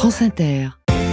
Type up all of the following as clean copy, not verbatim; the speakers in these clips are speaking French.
France Inter.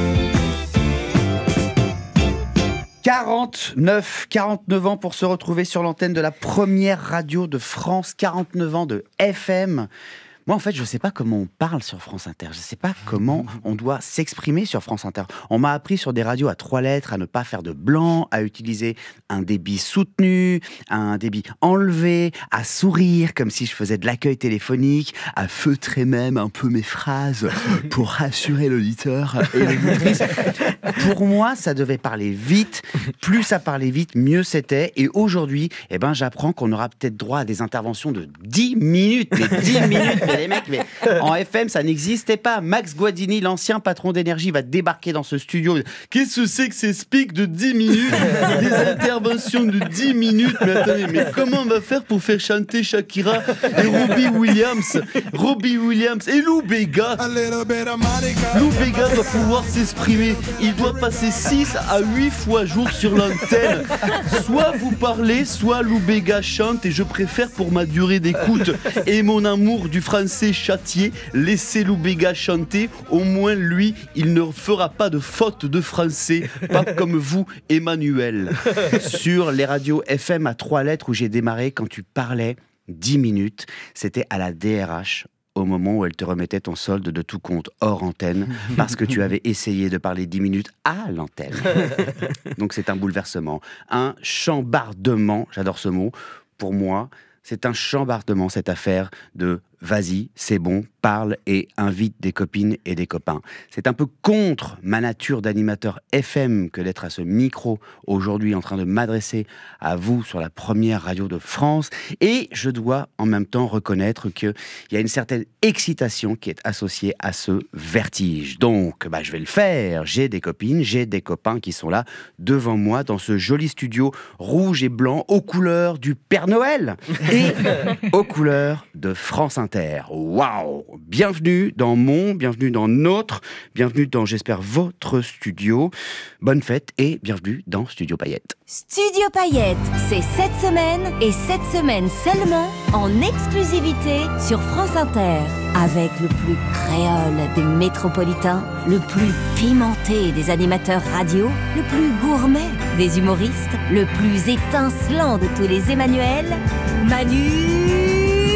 49 ans pour se retrouver sur l'antenne de la première radio de France, 49 ans de FM. Moi, en fait, je ne sais pas comment on parle sur France Inter. Je ne sais pas comment on doit s'exprimer sur France Inter. On m'a appris sur des radios à 3 lettres à ne pas faire de blanc, à utiliser un débit soutenu, un débit enlevé, à sourire comme si je faisais de l'accueil téléphonique, à feutrer même un peu mes phrases pour rassurer l'auditeur et l'auditrice. Pour moi, ça devait parler vite. Plus ça parlait vite, mieux c'était. Et aujourd'hui, j'apprends qu'on aura peut-être droit à des interventions de 10 minutes. Mais 10 minutes, mais les mecs, mais en FM, ça n'existait pas. Max Guadini, l'ancien patron d'Énergie, va débarquer dans ce studio. Qu'est-ce que c'est que ces speaks de 10 minutes? Des interventions de 10 minutes. Mais attendez, mais comment on va faire pour faire chanter Shakira et Robbie Williams et Lou Bega? Lou Bega doit pouvoir s'exprimer. Il doit passer 6 à 8 fois jour sur l'antenne. Soit vous parlez, soit Lou Bega chante, et je préfère pour ma durée d'écoute et mon amour du français châtié, laissez Lou Bega chanter. Au moins lui, il ne fera pas de faute de français, pas comme vous, Emmanuel. Sur les radios FM à 3 lettres où j'ai démarré, quand tu parlais 10 minutes, c'était à la DRH, au moment où elle te remettait ton solde de tout compte hors antenne, parce que tu avais essayé de parler 10 minutes à l'antenne. Donc c'est un bouleversement, un chambardement, j'adore ce mot. Pour moi, c'est un chambardement, cette affaire de vas-y, c'est bon, parle et invite des copines et des copains. C'est un peu contre ma nature d'animateur FM que d'être à ce micro aujourd'hui en train de m'adresser à vous sur la première radio de France. Et je dois en même temps reconnaître qu'il y a une certaine excitation qui est associée à ce vertige. Donc, je vais le faire. J'ai des copines, j'ai des copains qui sont là devant moi dans ce joli studio rouge et blanc aux couleurs du Père Noël et aux couleurs de France Inter. Waouh! Bienvenue dans notre, bienvenue dans, j'espère, votre studio. Bonne fête et bienvenue dans Studio Paillettes. Studio Paillettes, c'est cette semaine et cette semaine seulement en exclusivité sur France Inter. Avec le plus créole des métropolitains, le plus pimenté des animateurs radio, le plus gourmet des humoristes, le plus étincelant de tous les Emmanuel, Manu.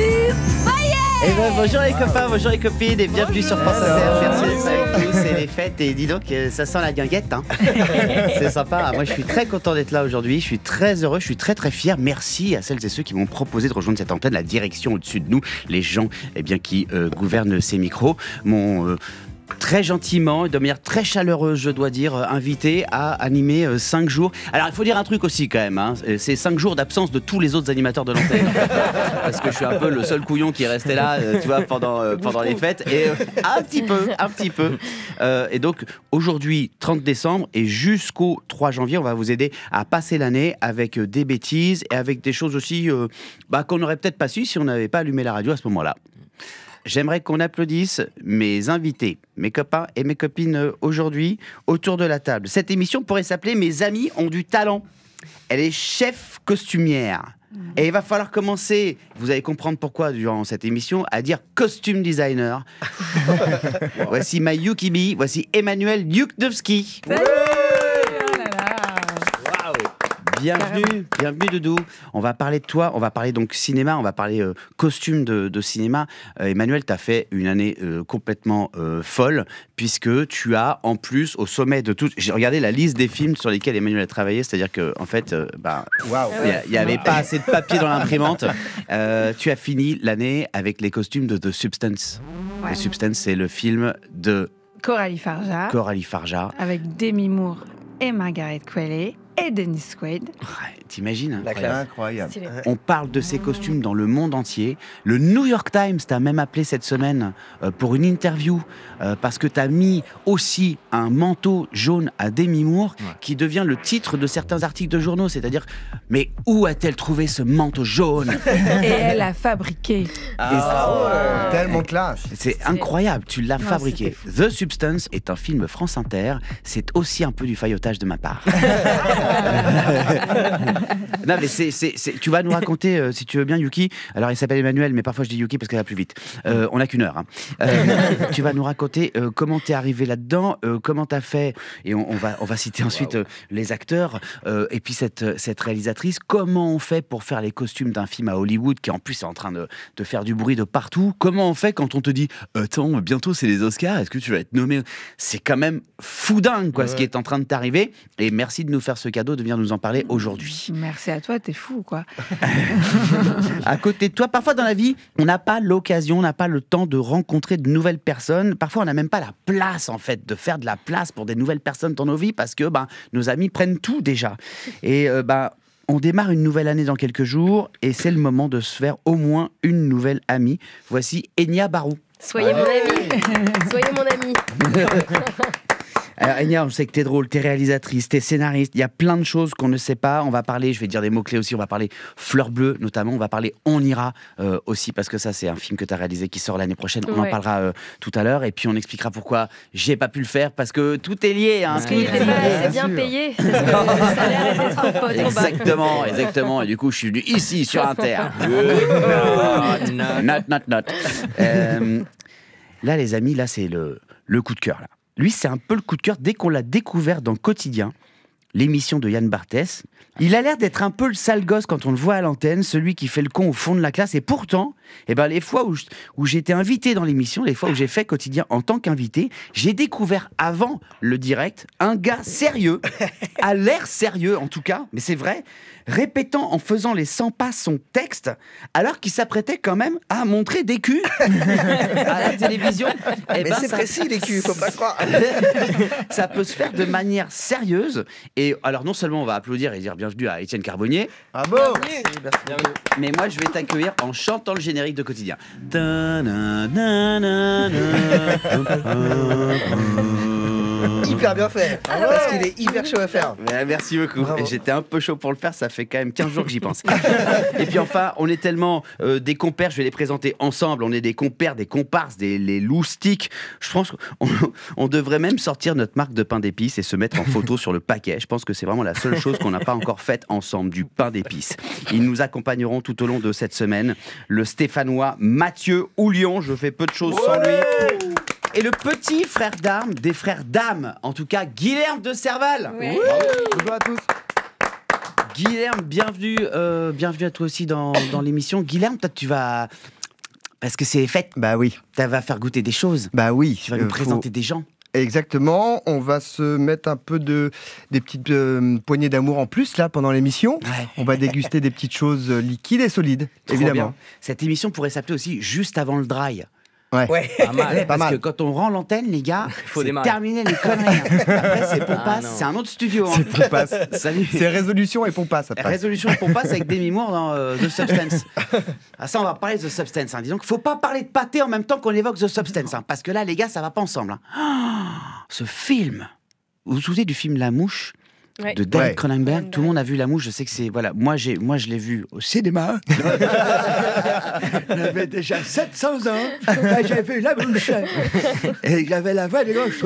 Bonjour les copains, bonjour les copines et bienvenue sur France Inter. Merci d'être avec nous, c'est les fêtes et dis donc, ça sent la guinguette, hein. C'est sympa. Moi je suis très content d'être là aujourd'hui, je suis très heureux, je suis très très fier. Merci à celles et ceux qui m'ont proposé de rejoindre cette antenne, la direction au-dessus de nous, les gens qui gouvernent ces micros, m'ont très gentiment, de manière très chaleureuse, je dois dire, invité à animer 5 jours. Alors, il faut dire un truc aussi, quand même, hein. C'est 5 jours d'absence de tous les autres animateurs de l'antenne. Parce que je suis un peu le seul couillon qui est resté là, tu vois, pendant les fêtes. Et un petit peu. Et donc, aujourd'hui, 30 décembre, et jusqu'au 3 janvier, on va vous aider à passer l'année avec des bêtises et avec des choses aussi qu'on n'aurait peut-être pas su si on n'avait pas allumé la radio à ce moment-là. J'aimerais qu'on applaudisse mes invités, mes copains et mes copines aujourd'hui autour de la table. Cette émission pourrait s'appeler « Mes amis ont du talent ». Elle est chef costumière. Et il va falloir commencer, vous allez comprendre pourquoi durant cette émission, à dire costume designer. Voici My Yukibi, voici Emmanuel Yuknovski. Bienvenue Doudou. On va parler de toi, on va parler donc cinéma, on va parler costume de cinéma. Emmanuel, t'as fait une année complètement folle, puisque tu as en plus au sommet de tout. J'ai regardé la liste des films sur lesquels Emmanuel a travaillé, c'est-à-dire que en fait, il y avait pas assez de papier dans l'imprimante. Tu as fini l'année avec les costumes de The Substance. Ouais. The Substance, c'est le film de Coralie Farja. Avec Demi Moore et Margaret Qualley. Et Dennis Quaid. Ouais, t'imagines? Incroyable. On parle de ces costumes dans le monde entier. Le New York Times t'a même appelé cette semaine pour une interview parce que t'as mis aussi un manteau jaune à Demi Moore qui devient le titre de certains articles de journaux. C'est-à-dire, mais où a-t-elle trouvé ce manteau jaune? Et elle l'a fabriqué. Tellement classe. C'est incroyable, tu l'as fabriqué. The Substance est un film France Inter. C'est aussi un peu du faillotage de ma part. Non, mais tu vas nous raconter, si tu veux bien, Yuki. Alors, il s'appelle Emmanuel, mais parfois je dis Yuki parce qu'elle va plus vite. On n'a qu'une heure. Hein. Tu vas nous raconter comment t'es arrivé là-dedans, comment t'as fait, et on va citer ensuite les acteurs, et puis cette réalisatrice. Comment on fait pour faire les costumes d'un film à Hollywood qui en plus est en train de faire du bruit de partout? Comment on fait quand on te dit attends, bientôt c'est les Oscars, est-ce que tu vas être nommé? C'est quand même fou dingue ce qui est en train de t'arriver, et merci de nous faire ce cadeau de venir nous en parler aujourd'hui. Merci à toi, t'es fou quoi. À côté de toi, parfois dans la vie, on n'a pas l'occasion, on n'a pas le temps de rencontrer de nouvelles personnes. Parfois, on n'a même pas la place, en fait, de faire de la place pour des nouvelles personnes dans nos vies parce que nos amis prennent tout déjà. Et on démarre une nouvelle année dans quelques jours et c'est le moment de se faire au moins une nouvelle amie. Voici Enya Barou. Soyez mon ami. Soyez mon ami. Alors Enya, on sait que t'es drôle, t'es réalisatrice, t'es scénariste, il y a plein de choses qu'on ne sait pas. On va parler, je vais dire des mots-clés aussi, on va parler Fleur Bleue notamment, on va parler On ira aussi, parce que ça c'est un film que t'as réalisé qui sort l'année prochaine, on en parlera tout à l'heure, et puis on expliquera pourquoi j'ai pas pu le faire, parce que tout est lié. Parce qu'il était pas assez bien payé, parce que le salaire était trop bas. Exactement, et du coup je suis venu ici sur Inter. Not. Là les amis, là c'est le coup de cœur là. Lui, c'est un peu le coup de cœur dès qu'on l'a découvert dans Quotidien, l'émission de Yann Barthès. Il a l'air d'être un peu le sale gosse quand on le voit à l'antenne, celui qui fait le con au fond de la classe. Et pourtant, les fois où j'ai été invité dans l'émission, les fois où j'ai fait Quotidien en tant qu'invité, j'ai découvert avant le direct un gars sérieux, à l'air sérieux en tout cas, mais c'est vrai, répétant en faisant les 100 pas son texte, alors qu'il s'apprêtait quand même à montrer des culs à la télévision. Mais c'est précis les culs, faut pas croire. Ça peut se faire de manière sérieuse. Et alors non seulement on va applaudir et dire bienvenue à Étienne Carbonnier. Bravo. Bienvenue. Mais moi je vais t'accueillir en chantant le générique de Quotidien. Hyper bien fait, parce qu'il est hyper chaud à faire. Merci beaucoup. Bravo. J'étais un peu chaud pour le faire, ça fait quand même 15 jours que j'y pense. Et puis enfin, on est tellement des compères, je vais les présenter ensemble, on est des compères, des comparses, les loustiques. Je pense qu'on devrait même sortir notre marque de pain d'épices et se mettre en photo sur le paquet. Je pense que c'est vraiment la seule chose qu'on n'a pas encore faite ensemble, du pain d'épices. Ils nous accompagneront tout au long de cette semaine. Le Stéphanois Mathieu Houlion, je fais peu de choses sans lui. Et le petit frère d'armes, des frères d'âme, en tout cas, Guilherme de Serval. Oui. Bonjour à tous. Guilherme, bienvenue à toi aussi dans l'émission. Guilherme, toi, tu vas... Parce que c'est les fêtes. Bah oui. Tu vas faire goûter des choses. Bah oui. Tu vas nous présenter des gens. Exactement, on va se mettre un peu des petites poignées d'amour en plus là pendant l'émission. Ouais. On va déguster des petites choses liquides et solides, Trop évidemment. bien. Cette émission pourrait s'appeler aussi Juste avant le dry. Ouais. Pas mal. Pas Parce que mal. quand on rend l'antenne, les gars, Faut c'est démarrer. terminé les conneries. Après, c'est Pompas, non. c'est un autre studio. C'est Pompas. Salut. C'est résolution et Pompas après. Résolution de Pompas avec Demi Moore dans The Substance. Ah ça, on va parler de The Substance. Hein. Dis donc, faut pas parler de pâté en même temps qu'on évoque The Substance. Hein, parce que là, les gars, ça va pas ensemble. Hein. Oh, ce film. Vous vous souvenez du film La Mouche de David Ouais. Cronenberg? Tout le monde a vu La Mouche. Je sais que c'est... Voilà. Moi, je l'ai vu au cinéma. J'avais déjà 700 ans. J'ai vu La Mouche. Et j'avais la voix des gauches.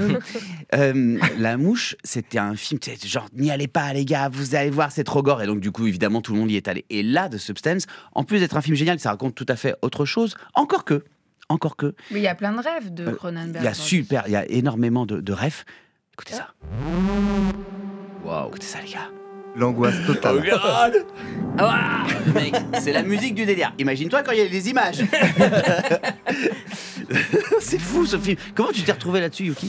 La Mouche, c'était un film, genre, n'y allez pas, les gars, vous allez voir, c'est trop gore. Et donc, du coup, évidemment, tout le monde y est allé. Et là, The Substance, en plus d'être un film génial, ça raconte tout à fait autre chose. Encore que. Mais il y a plein de rêves de Cronenberg. Il y a énormément de refs. Écoutez ça. Wow. Écoutez ça, les gars. L'angoisse totale. God ah, mec, c'est la musique du délire. Imagine-toi quand il y a les images. C'est fou ce film. Comment tu t'es retrouvé là-dessus, Yuki?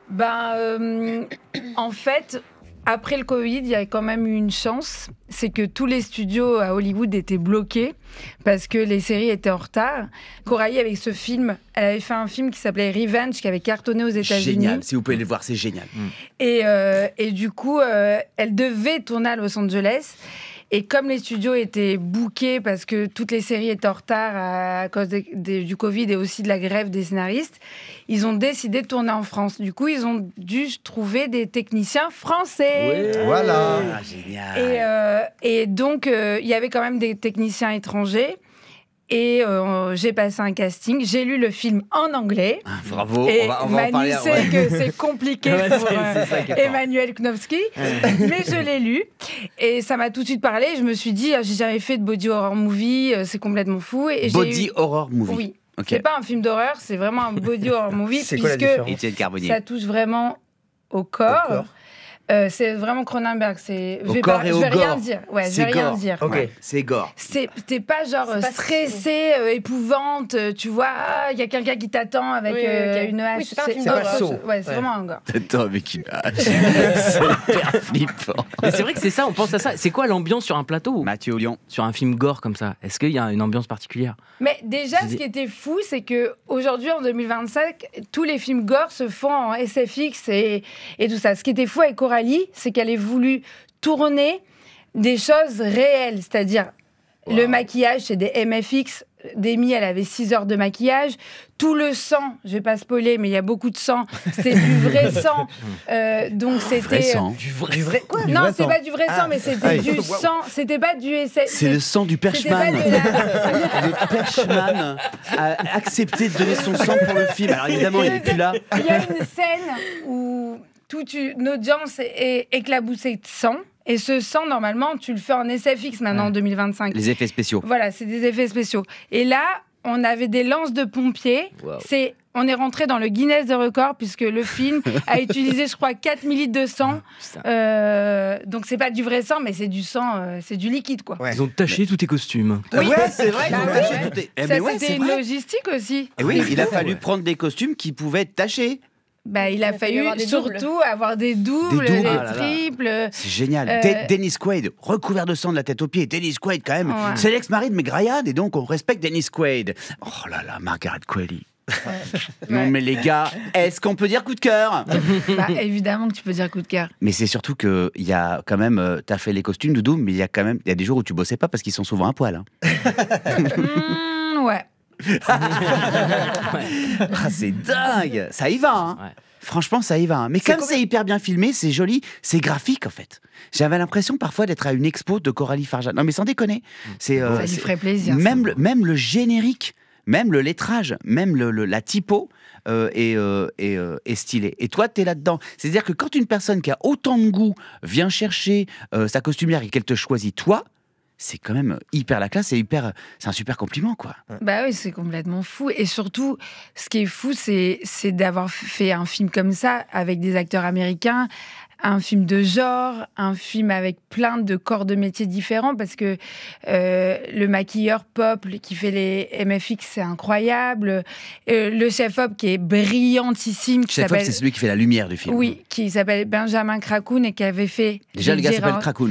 En fait, après le Covid, il y a quand même eu une chance. C'est que tous les studios à Hollywood étaient bloqués parce que les séries étaient en retard. Coralie, avec ce film, elle avait fait un film qui s'appelait Revenge, qui avait cartonné aux États-Unis. Génial, si vous pouvez le voir, c'est génial. Et du coup, elle devait tourner à Los Angeles. Et comme les studios étaient bookés parce que toutes les séries étaient en retard à cause du Covid et aussi de la grève des scénaristes, ils ont décidé de tourner en France. Du coup, ils ont dû trouver des techniciens français. Voilà. Ah, génial. Et donc, il y avait quand même des techniciens étrangers. Et j'ai passé un casting. J'ai lu le film en anglais. Bravo, et on va en Manu parler. sait que c'est compliqué pour c'est ça qui est fort. Emmanuel Knowski. Mais je l'ai lu. Et ça m'a tout de suite parlé. Je me suis dit, j'ai jamais fait de body horror movie. C'est complètement fou. Et Body horror movie. Oui. Ok. C'est pas un film d'horreur, c'est vraiment un body horror movie. C'est quoi la puisque différence ? Étienne Carbonnier. ça touche vraiment au corps. C'est vraiment Cronenberg. Au corps et au je vais rien gore. dire. Ouais, je C'est vais rien gore. dire. Ok. Ouais, c'est gore. T'es pas genre C'est pas stressé, épouvante. Tu vois, il y a quelqu'un qui t'attend avec Oui, ok. une hache. Oui, c'est pas un film C'est pas d'horreur. Saw. Ouais, c'est Ouais. vraiment un gore. T'attends avec une hache. C'est hyper flippant. Mais c'est vrai que c'est ça, on pense à ça. C'est quoi l'ambiance sur un plateau, Mathieu Lyon. sur un film gore comme ça? Est-ce qu'il y a une ambiance particulière? Mais déjà, ce qui était fou, c'est que aujourd'hui, en 2025, tous les films gore se font en SFX et tout ça. Ce qui était fou avec Coralie, c'est qu'elle ait voulu tourner des choses réelles, c'est-à-dire le maquillage, c'est des MFX. Demi, elle avait 6 heures de maquillage. Tout le sang, je vais pas spoiler, mais il y a beaucoup de sang. C'est du vrai sang. Donc c'était Vrai sang. Du vrai quoi Non, c'est pas du vrai sang, mais c'était du Waouh. sang. C'était pas du SF. C'est le sang du C'était pas Perchman. de la- Le Perchman a accepté de donner son sang pour le film. Alors évidemment, il est plus là. Il y a une scène où toute une audience est éclaboussée de sang. Et ce sang, normalement, tu le fais en SFX maintenant en 2025. Les effets spéciaux. Voilà, c'est des effets spéciaux. Et là, on avait des lances de pompiers. Wow. On est rentré dans le Guinness des records puisque le film a utilisé, je crois, 4 ml de sang. Donc, c'est pas du vrai sang, mais c'est du sang, c'est du liquide, quoi. Ouais. Ils ont taché tous tes costumes. Ouais, c'est vrai. Bah ils ont ouais. taché tout. Eh Ça, ben ouais, c'était c'est une vrai. logistique aussi. Et oui, il a fou. fallu prendre des costumes qui pouvaient être tachés. Bah, il a fallu fallu avoir des doubles. surtout avoir des doubles, Des doubles. des Ah là là. triples. C'est génial. Euh, Dennis Quaid, recouvert de sang de la tête aux pieds. Dennis Quaid, quand même, Ouais. c'est l'ex-mari de Meg Ryan, et donc on respecte Dennis Quaid. Oh là là, Margaret Qualley. Non Ouais. mais les gars, est-ce qu'on peut dire coup de cœur? Bah, évidemment que tu peux dire coup de cœur. Mais c'est surtout que il y a quand même, t'as fait les costumes Doudou, mais il y a des jours où tu bossais pas parce qu'ils sont souvent à poil. Hein. Ouais. Ah, c'est dingue, ça y va. Hein. Ouais. Franchement, ça y va. Hein. Mais comme c'est hyper bien filmé, c'est joli, c'est graphique en fait. J'avais l'impression parfois d'être à une expo de Coralie Farja. Non mais sans déconner, c'est Ça lui ferait plaisir. même le générique, même le lettrage, même la typo est stylé. Et toi, t'es là-dedans. C'est-à-dire que quand une personne qui a autant de goût vient chercher sa costumière et qu'elle te choisit toi, c'est quand même hyper la classe, c'est un super compliment, quoi. Bah oui, c'est complètement fou. Et surtout, ce qui est fou, c'est d'avoir fait un film comme ça avec des acteurs américains, un film de genre, un film avec plein de corps de métiers différents, parce que le maquilleur Pop qui fait les MFX, c'est incroyable. Le chef-op qui est brillantissime, qui Chef-op, s'appelle... c'est celui qui fait la lumière du film. Oui, qui s'appelle Benjamin Cracoun et qui avait fait... Déjà, le gars s'appelle Gérard- Cracoun.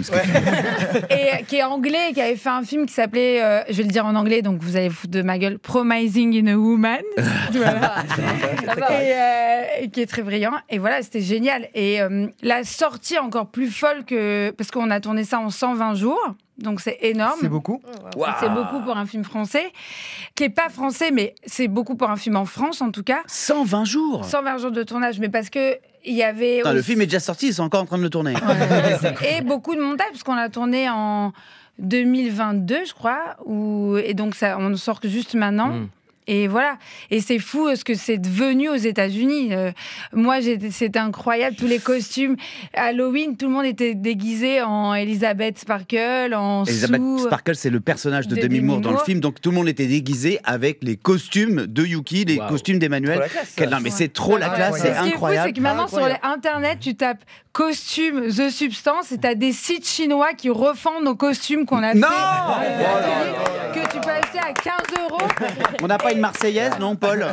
et qui est anglais, qui avait fait un film qui s'appelait, je vais le dire en anglais, donc vous allez vous foutre de ma gueule, Promising in a Woman. Voilà. Ça va. Et qui est très brillant. Et voilà, c'était génial. Et la sortie encore plus folle que... Parce qu'on a tourné ça en 120 jours, donc c'est énorme. C'est beaucoup. C'est beaucoup pour un film français, qui est pas français, mais c'est beaucoup pour un film en France, en tout cas. 120 jours 120 jours de tournage, mais parce que il y avait... Putain, le aussi- film est déjà sorti, ils sont encore en train de le tourner. et beaucoup de montage, parce qu'on l'a tourné en 2022, je crois, et donc ça, on sort que juste maintenant. Mm. Et voilà. Et c'est fou ce que c'est devenu aux États-Unis. Moi, c'était incroyable. Tous les costumes. Halloween, tout le monde était déguisé en Elizabeth Sparkle, en Elisabeth Sue. Sparkle, c'est le personnage de de Demi Demi Moore dans le Moore. film, donc tout le monde était déguisé avec les costumes de Yuki, les Wow. costumes d'Emmanuel. Trop la classe, ça. Quel- Non mais c'est trop la Ouais. classe, c'est Ce qui est fou, incroyable. c'est que maintenant, sur Incroyable. Internet, tu tapes costume The Substance et t'as des sites chinois qui refont nos costumes qu'on a Non fait. Que tu peux acheter à 15 €. On n'a pas une Marseillaise, non, Paul?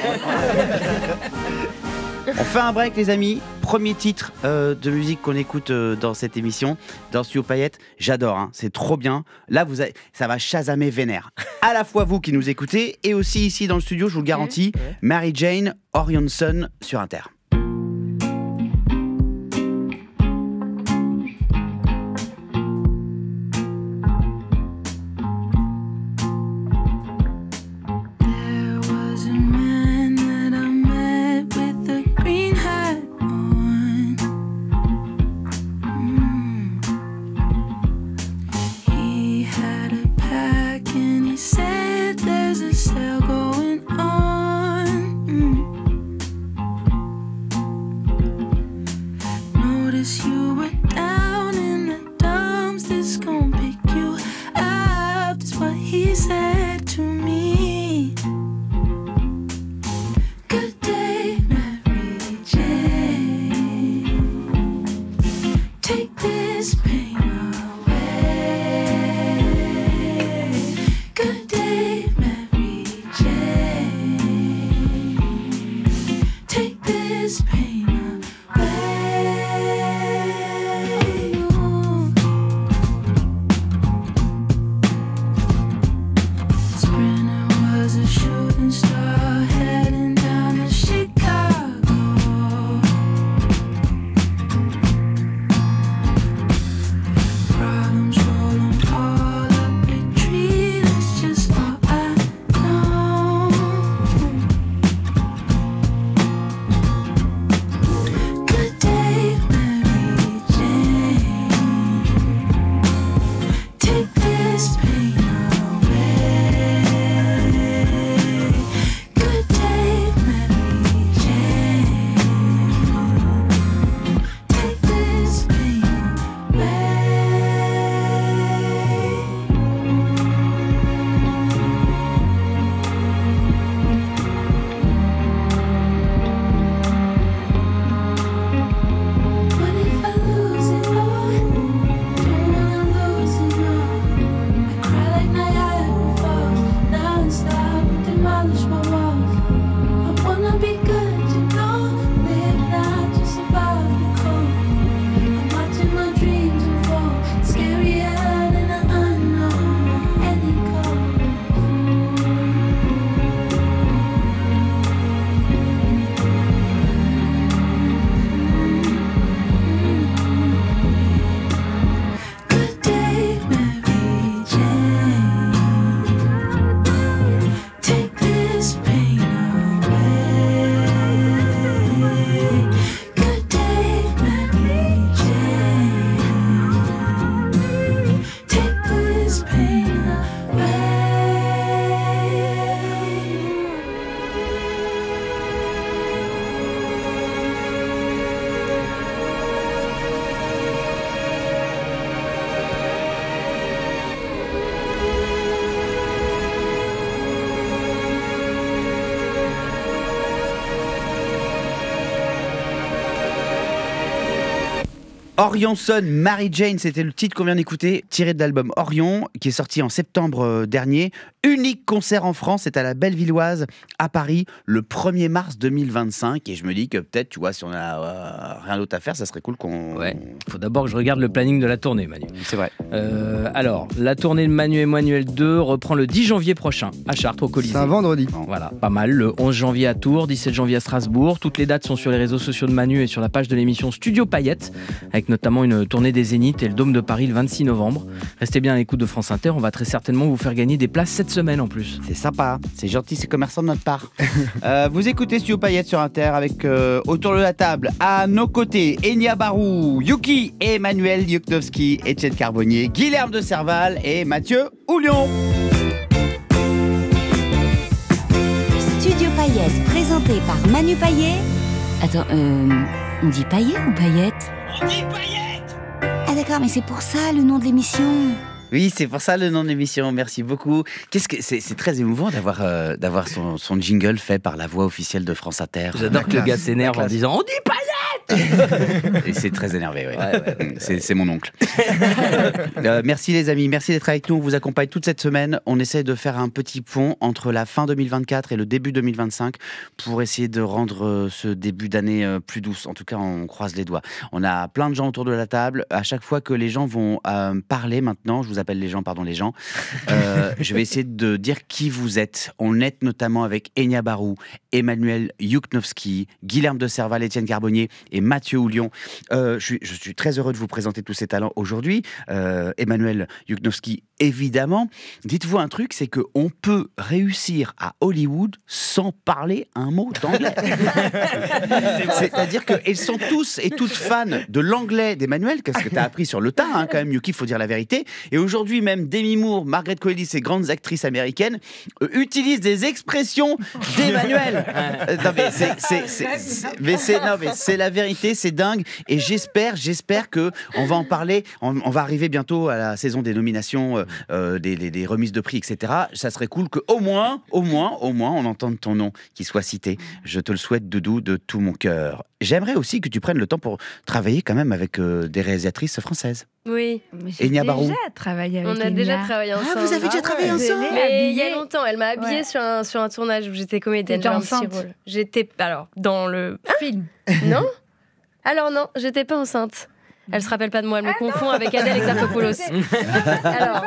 On fait un break, les amis. Premier titre de musique qu'on écoute dans cette émission, dans Studio Payette. J'adore, hein, c'est trop bien. Là, ça va chasamer vénère. À la fois vous qui nous écoutez et aussi ici dans le studio, je vous le garantis, Mary Jane Orionson sur Inter. There was a man that I met with a green hat on. He had a pack and he said Unless you were down in the dumps, this gon' pick you up. That's what he said to me. Good day, Mary Jane. Take this pain away. Good day, Mary Jane. Take this pain away. Sprinter was a shooting star heading down to Chicago. Problems roll 'em all up a tree, that's just all I know. Good day, Mary Jane. Take this pain away. Good day, Mary Jane. Take this pain away. What if I lose it all? Don't wanna lose it all. I cry like Niagara Falls, non-stop, demolish my walls. I wanna be good, you know, live not just survive the cold. I'm watching my dreams unfold, scarier than the unknown, and it goes. Good day, Mary Jane. Take this pain away. Good day, Mary Jane. Take this pain away. Orionson, Mary Jane, c'était le titre qu'on vient d'écouter, tiré de l'album Orion, qui est sorti en septembre dernier. Unique concert en France, c'est à la Bellevilloise, à Paris, le 1er mars 2025. Et je me dis que peut-être, tu vois, si on a rien d'autre à faire, ça serait cool qu'on... Ouais, faut d'abord que je regarde le planning de la tournée, Manu. C'est vrai. Alors, la tournée de Manu Emmanuel 2 reprend le 10 janvier prochain, à Chartres, au Colisée. C'est un vendredi. Voilà, pas mal. Le 11 janvier à Tours, 17 janvier à Strasbourg. Toutes les dates sont sur les réseaux sociaux de Manu et sur la page de l'émission Studio Paillettes, avec notamment une tournée des Zéniths et le Dôme de Paris le 26 novembre. Restez bien à l'écoute de France Inter, on va très certainement vous faire gagner des places cette semaine en plus. C'est sympa, c'est gentil, c'est commerçant de notre part. Vous écoutez Studio Paillettes sur Inter avec autour de la table, à nos côtés, Enya Barou, Yuki, Emmanuel Yuknovski, Étienne Carbonnier, Guilherme de Serval et Mathieu Houlion. Studio Paillettes, présenté par Manu Payet. Attends, on dit Payet ou Paillettes ? On dit Paillettes. Ah d'accord, mais c'est pour ça le nom de l'émission. Oui, c'est pour ça le nom de l'émission, merci beaucoup. C'est très émouvant d'avoir son jingle fait par la voix officielle de France Inter. J'adore que le gars s'énerve en disant « On dit Paillettes !» Et c'est très énervé, oui. Ouais. C'est mon oncle. Merci les amis, merci d'être avec nous. On vous accompagne toute cette semaine. On essaie de faire un petit pont entre la fin 2024 et le début 2025 pour essayer de rendre ce début d'année plus douce. En tout cas, on croise les doigts. On a plein de gens autour de la table. À chaque fois que les gens vont parler maintenant, je vous appelle les gens, je vais essayer de dire qui vous êtes. On est notamment avec Enya Barou, Emmanuel Yuknovski, Guilherme de Serval, Étienne Carbonnier et Mathieu Houlion. Je suis très heureux de vous présenter tous ces talents aujourd'hui. Emmanuel Yuknovski, évidemment. Dites-vous un truc, c'est qu'on peut réussir à Hollywood sans parler un mot d'anglais. C'est-à-dire qu'ils sont tous et toutes fans de l'anglais d'Emmanuel, qu'est-ce que tu as appris sur le tas, hein, quand même, Yuki, il faut dire la vérité. Et aujourd'hui, même Demi Moore, Margaret Qualley, ces grandes actrices américaines, utilisent des expressions d'Emmanuel. Non, mais c'est la vérité. vérité, c'est dingue. Et j'espère que on va en parler. On va arriver bientôt à la saison des nominations, des remises de prix, etc. Ça serait cool que au moins, on entende ton nom qui soit cité. Je te le souhaite, Doudou, de tout mon cœur. J'aimerais aussi que tu prennes le temps pour travailler quand même avec des réalisatrices françaises. Oui. Enya Barou. déjà travaillé avec On a déjà travaillé ensemble. Ah, vous avez déjà travaillé ensemble? Mais il y a longtemps, elle m'a habillée sur un tournage où j'étais comédienne. T'étais j'avais un petit enceinte? rôle. J'étais alors dans le film. Non. Alors non, j'étais pas enceinte. Elle se rappelle pas de moi, elle me confond avec Adèle Exarchopoulos. Alors,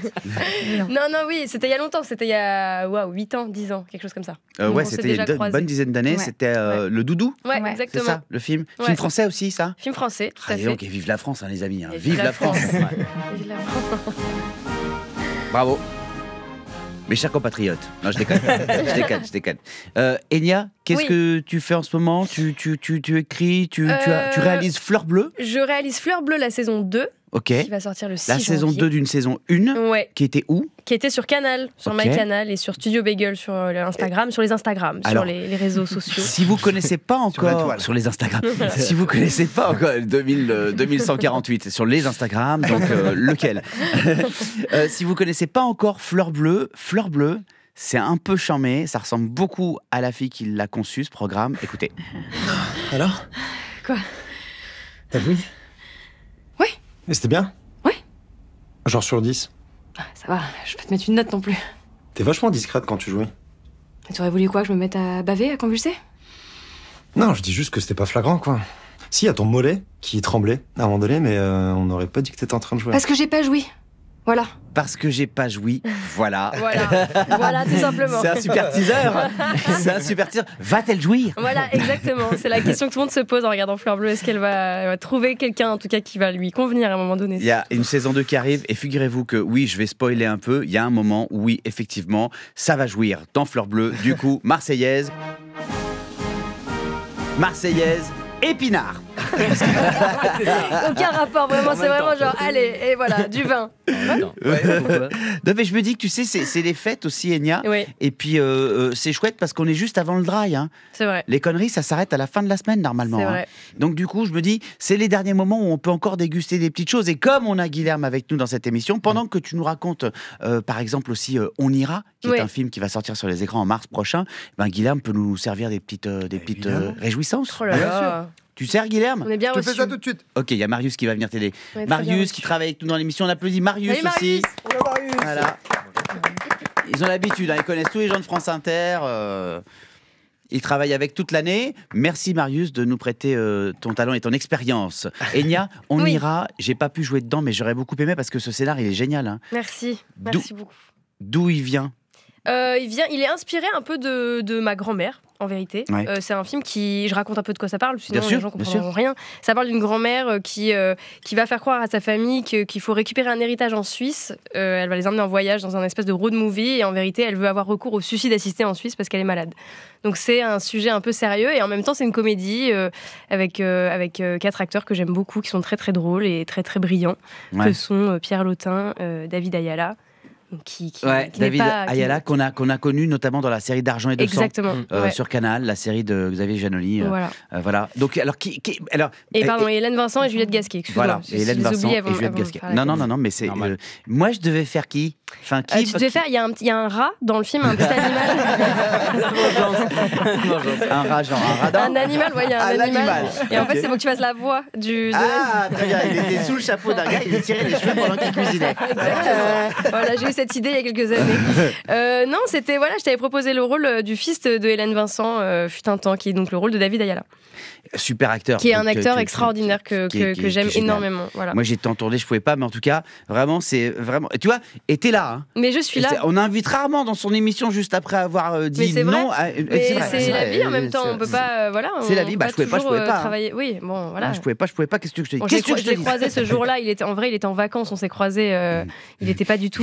non, oui, c'était il y a longtemps, c'était il y a 8 ans, 10 ans, quelque chose comme ça. Ouais, On s'est c'était déjà une croisés. bonne dizaine d'années. Ouais. C'était le Doudou. Ouais, Ouais. C'est exactement. ça, le film. Ouais. Film français aussi, ça. Film français, tout à Allez, fait. ok, vive la France, hein, les amis. Hein. Et Vive la France. Vive la France. Bravo. Mes chers compatriotes. Non, je déconne. je déconne. Enya, qu'est-ce Oui. que tu fais en ce moment? Tu écris, tu réalises Fleur Bleue. Je réalise Fleur Bleue, la saison 2, Ok. qui va sortir le 6 La saison janvier. 2 d'une saison 1, Ouais, qui était où? qui était sur Canal, sur Ok. MyCanal et sur Studio Bagel sur l'Instagram, sur les Instagram, Alors, sur les réseaux sociaux. Si vous connaissez pas encore l'étoile. sur les Instagram, si vous connaissez pas encore 2148 sur les Instagram, donc lequel Si vous connaissez pas encore Fleur Bleue, c'est un peu charmé, ça ressemble beaucoup à la fille qui l'a conçu ce programme. Écoutez. Alors? Quoi? T'as vu? Oui. Et c'était bien? Oui. Genre sur 10. Ça va, je peux te mettre une note non plus. T'es vachement discrète quand tu jouais. Mais tu aurais voulu quoi, que je me mette à baver, à convulser? Non, je dis juste que c'était pas flagrant, quoi. Si, y a ton mollet qui tremblait à un moment donné, mais on n'aurait pas dit que t'étais en train de jouer. Parce que j'ai pas joui. Voilà. Parce que j'ai pas joui, voilà. Voilà, tout simplement. C'est un super teaser. C'est un super teaser. Va-t-elle jouir? Voilà, exactement. C'est la question que tout le monde se pose en regardant Fleur Bleue. Est-ce qu'elle va trouver quelqu'un, en tout cas, qui va lui convenir à un moment donné? Il y a une saison 2 qui arrive et figurez-vous que, oui, je vais spoiler un peu, il y a un moment où, oui, effectivement, ça va jouir dans Fleur Bleue. Du coup, Marseillaise, Épinard. Aucun rapport, vraiment. C'est vraiment genre, allez, et voilà, du vin. Non, mais je me dis que tu sais, c'est les fêtes aussi, Enya. Oui, Et puis, c'est chouette parce qu'on est juste avant le dry. Hein. c'est vrai. Les conneries, ça s'arrête à la fin de la semaine, normalement. C'est hein. vrai. Donc, du coup, je me dis, c'est les derniers moments où on peut encore déguster des petites choses. Et comme on a Guilherme avec nous dans cette émission, pendant que tu nous racontes, par exemple, aussi On ira, qui Oui. est un film qui va sortir sur les écrans en mars prochain, ben, Guilherme peut nous servir des petites réjouissances. Oh là là. Tu sers, Guilherme? On est bien Je te fais reçus. ça tout de suite. Ok, il y a Marius qui va venir t'aider. On est très bien Marius reçus. qui travaille avec nous dans l'émission. On applaudit Marius Salut, aussi. Marius. Voilà. Ils ont l'habitude, hein, ils connaissent tous les gens de France Inter. Ils travaillent avec toute l'année. Merci Marius de nous prêter ton talent et ton expérience. Enya, On Oui. ira. J'ai pas pu jouer dedans, mais j'aurais beaucoup aimé parce que ce scénar, il est génial. Hein. Merci beaucoup. D'où il vient? Il est inspiré un peu de ma grand-mère, en vérité. Ouais. C'est un film je raconte un peu de quoi ça parle, sinon Bien sûr, les gens bien comprendront rien. Ça parle d'une grand-mère qui va faire croire à sa famille qu'il faut récupérer un héritage en Suisse. Elle va les emmener en voyage dans un espèce de road movie et en vérité, elle veut avoir recours au suicide assisté en Suisse parce qu'elle est malade. Donc c'est un sujet un peu sérieux et en même temps c'est une comédie avec 4 acteurs que j'aime beaucoup, qui sont très très drôles et très très brillants, Ouais. que sont Pierre Lotin, David Ayala. Qui n'est David pas- qui- Ayala, qu'on a connu notamment dans la série d'Argent et de Sang. Exactement. ouais. Sur Canal, la série de Xavier Janoli. Voilà. Voilà. Donc, alors, alors, Et pardon, Hélène Vincent et Juliette Gasquet, excuse-moi. Voilà, Je et Hélène les Vincent oublie et avant- Juliette avant de Gasquet. faire la Non, tête. mais c'est. Normal. Moi, je devais faire qui? Enfin, qui Tu devais faire, il y a un rat dans le film, un petit animal. Un rat, genre un radin. Un animal, ouais, il y a un animal. Et en fait, Ok. c'est faut que tu fasses la voix du. Ah, très bien. Il était sous le chapeau d'un gars, il tirait les cheveux pendant qu'il cuisinait. Voilà, j'ai eu cette idée il y a quelques années. Non, c'était, voilà, je t'avais proposé le rôle du fils de Hélène Vincent, fut un temps, qui est donc le rôle de David Ayala, Super acteur. qui est un Donc, acteur qui- extraordinaire qui est que j'aime génial. énormément. Voilà. Moi, j'étais en tournée, je pouvais pas, mais en tout cas, vraiment, c'est vraiment. Tu vois, et t'es là. Hein. Mais je suis là. On invite rarement dans son émission juste après avoir dit Mais c'est vrai. non. Mais vrai, c'est la vrai. vie en même temps, on peut pas. Voilà, C'est la on vie, peut bah, je pouvais pas, toujours, hein. travailler. Oui, bon, voilà. Ah, je pouvais pas. Qu'est-ce que je te dis? Bon, Qu'est-ce que je je te l'ai dis croisé ce jour-là, il était en vrai, il était en vacances, on s'est croisés, il n'était pas du tout indisposé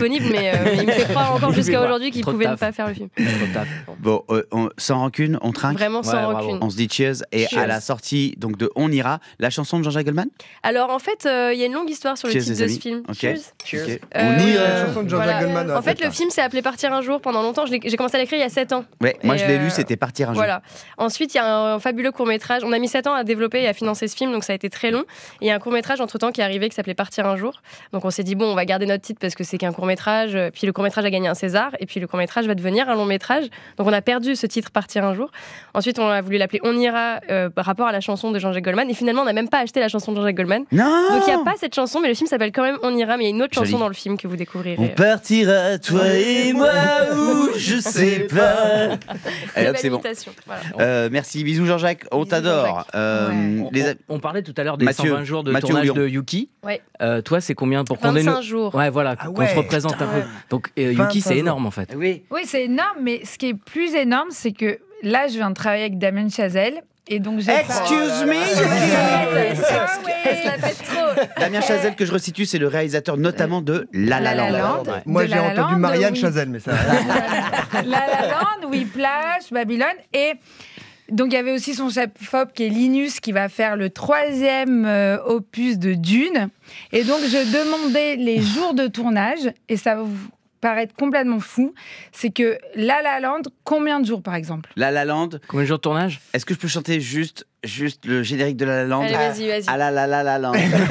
disponible, mais il me fait croire encore jusqu'à aujourd'hui qu'il Trop de pouvait ne taf. pas faire le film. Trop taf. Bon, sans rancune, on trinque. Vraiment sans Ouais, bravo. rancune. On se dit cheers. Et Cheers. à la sortie donc, de On ira, la chanson de Jean-Jacques Goldman. Alors en fait, il y a une longue histoire sur le Cheers, titre les de amis. ce film. Ok. Cheers. Ok. Euh, On Oui, ira. la chanson de Jean-Jacques Voilà. Goldman. En fait, le film s'est appelé Partir un jour. Pendant longtemps, j'ai commencé à l'écrire il y a 7 ans. Ouais, moi Et, je l'ai lu, c'était Partir un jour. Voilà. Ensuite, il y a un fabuleux court-métrage. On a mis 7 ans à développer et à financer ce film, donc ça a été très long. Et il y a un court-métrage entre-temps qui est arrivé qui s'appelait Partir un jour. Donc on s'est dit, bon, on va garder notre titre parce que c'est qu'un court-métrage. Puis le court-métrage a gagné un César. Et puis le court-métrage va devenir un long-métrage. Donc on a perdu ce titre Partir un jour. Ensuite, on a voulu l'appeler On ira par rapport à la chanson de Jean-Jacques Goldman. Et finalement, on n'a même pas acheté la chanson de Jean-Jacques Goldman. Non. Donc il n'y a pas cette chanson, mais le film s'appelle quand même On ira. Mais il y a une autre Joli. chanson dans le film que vous découvrirez. On partira, toi et moi, où je sais pas. Allez, hop, Belle c'est bon. imitation. Voilà. Merci, bisous Jean-Jacques, on Bisous, t'adore. Jean-Jacques. On parlait tout à l'heure des Mathieu, 120 jours de Mathieu tournage Lyon. de Yuki. Ouais. Toi, c'est combien pour qu'on ait 25 jours. Ouais, voilà, Ah qu'on ouais, se représente un peu. Donc, Yuki, 25 c'est jours. énorme en fait. Oui. Oui, c'est énorme, mais ce qui est plus énorme, c'est que là, je viens de travailler avec Damien Chazelle. Et donc, j'ai Excuse me. Elle se la fait trop. Damien Chazelle, que je resitue, c'est le réalisateur notamment de La La La La Land. Land. Moi, de j'ai La La entendu Land, Marianne oui. Chazelle, mais ça. La La Land, Whiplash, Babylone. Et donc, il y avait aussi son chef-op qui est Linus, qui va faire le 3e opus de Dune. Et donc, je demandais les jours de tournage, et ça va vous paraître complètement fou. C'est que La La Land, combien de jours, par exemple? La La Land. Combien de jours de tournage? Est-ce que je peux chanter juste le générique de La La Land? Allez, vas-y, vas-y. Ah la la la la land.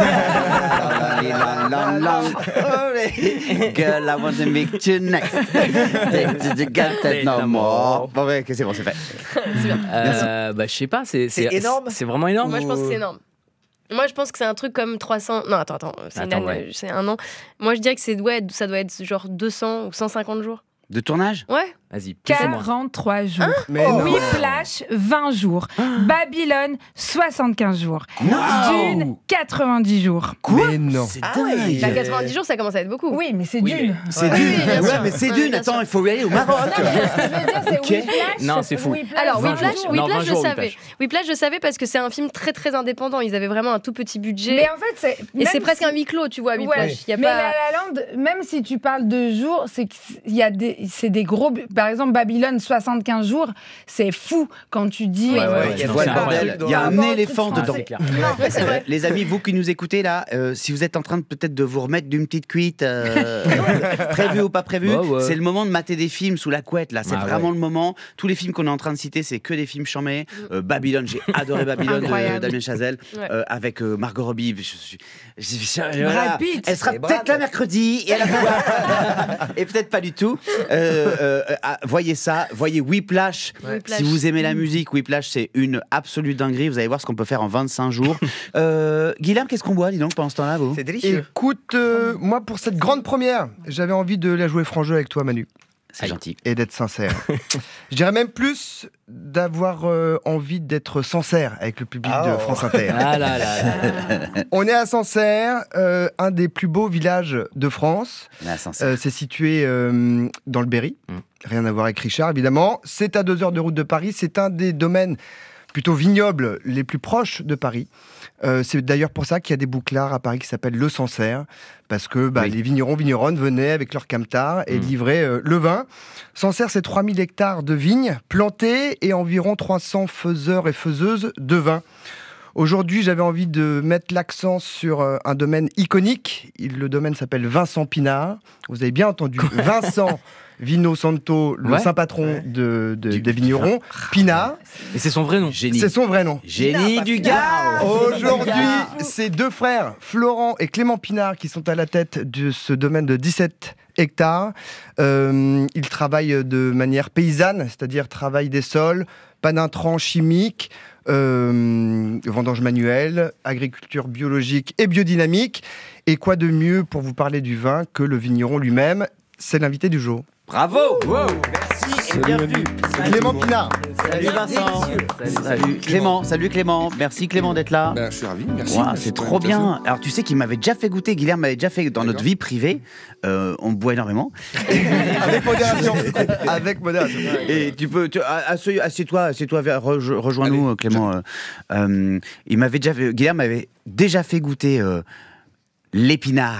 La la la land. Girl, I want to meet you next. Take to the gun that no more. Bon, ouais, ok, c'est bon, c'est fait. Bah, je sais pas, c'est énorme. C'est vraiment énorme. Moi, je pense que c'est énorme. Moi, je pense que c'est un truc comme 300. Non, attends, c'est une Attends, année, ouais. c'est un an. Moi, je dirais que ça doit être genre 200 ou 150 jours. De tournage? Ouais. Vas-y, plus ou moins. 43 jours. Mais non. Whiplash, 20 jours. Babylone, 75 jours. Non. Dune, 90 jours. Mais non. C'est Bah, dingue. 90 jours, ça commence à être beaucoup. Oui, mais c'est Oui, Dune. C'est Oui, Dune. bien Ouais, sûr. mais c'est Ouais, Dune. bien Attends, sûr. il faut y aller au Maroc. Ce que je veux dire, c'est Ok. Whiplash. Non, c'est fou. Alors, 20 Whiplash, jours. Non, 20 je jours, savais. Whiplash. Whiplash, je savais parce que c'est un film très très indépendant. Ils avaient vraiment un tout petit budget. Mais en fait, c'est. Et même c'est presque si- un huis clos, tu vois, Ouais. Whiplash. Il y a Mais pas... La La Land, même si tu parles de jours, c'est qu'il y a c'est des gros. Par exemple, Babylone, 75 jours, c'est fou quand tu dis. Ouais, ouais, Ouais, tu non, vois c'est le bordel. incroyable. Il y a un Vraiment un truc éléphant français. dedans. C'est clair. Ouais, c'est vrai. Les amis, vous qui nous écoutez là, si vous êtes en train de peut-être de vous remettre d'une petite cuite, prévu ou pas prévu, Bah ouais. c'est le moment de mater des films sous la couette. Là, c'est Ah vraiment ouais. le moment. Tous les films qu'on est en train de citer, c'est que des films chambés. Babylone, j'ai adoré Babylone de Incroyable. Damien Chazelle, Ouais. avec Margot Robbie. Voilà. Brad Pitt. Elle sera peut-être là mercredi et elle et peut-être pas du tout. Voyez ça, voyez Whiplash. Whiplash. Si vous aimez la musique, Whiplash, c'est une absolue dinguerie. Vous allez voir ce qu'on peut faire en 25 jours. Guillaume, qu'est-ce qu'on boit, dis donc, pendant ce temps-là, vous? C'est délicieux. Écoute, moi, pour cette grande première, j'avais envie de la jouer franc jeu avec toi, Manu. C'est gentil. Et d'être sincère. Je dirais même plus d'avoir envie d'être sincère avec le public de France Inter. Ah là là là. On est à Sancerre, un des plus beaux villages de France. Là, sincère. C'est situé dans le Berry. Rien à voir avec Richard, évidemment. C'est à 2 heures de route de Paris. C'est un des domaines plutôt vignobles les plus proches de Paris. C'est d'ailleurs pour ça qu'il y a des bouclards à Paris qui s'appellent le Sancerre, parce que Oui. les vignerons-vigneronnes venaient avec leur camtar et livraient le vin. Sancerre, c'est 3000 hectares de vignes plantées et environ 300 faiseurs et faiseuses de vin. Aujourd'hui, j'avais envie de mettre l'accent sur un domaine iconique. Le domaine s'appelle Vincent Pinard. Vous avez bien entendu, Vincent Vino Santo, le Ouais. saint patron des vignerons. Pinard, Et c'est son vrai nom. Génie. c'est son vrai nom. Génie du gars. Aujourd'hui, c'est 2 frères, Florent et Clément Pinard, qui sont à la tête de ce domaine de 17 hectares. Ils travaillent de manière paysanne, c'est-à-dire travail des sols, pas d'intrants chimiques, vendange manuelle, agriculture biologique et biodynamique. Et quoi de mieux pour vous parler du vin que le vigneron lui-même? C'est l'invité du jour. Bravo. Merci et bienvenue. Clément Pinard. Salut Vincent. Salut Clément. Salut Clément. Merci Clément d'être là. Ben, je suis ravi, merci. Ouah, Merci c'est pour trop l'invitation. bien. Alors tu sais qu'il m'avait déjà fait goûter, Guilherme m'avait déjà fait dans notre vie privée. On boit énormément. Avec modération. Avec modération. Et tu peux, assieds-toi, rejoins-nous, Clément. Guilherme m'avait déjà fait goûter l'épinard.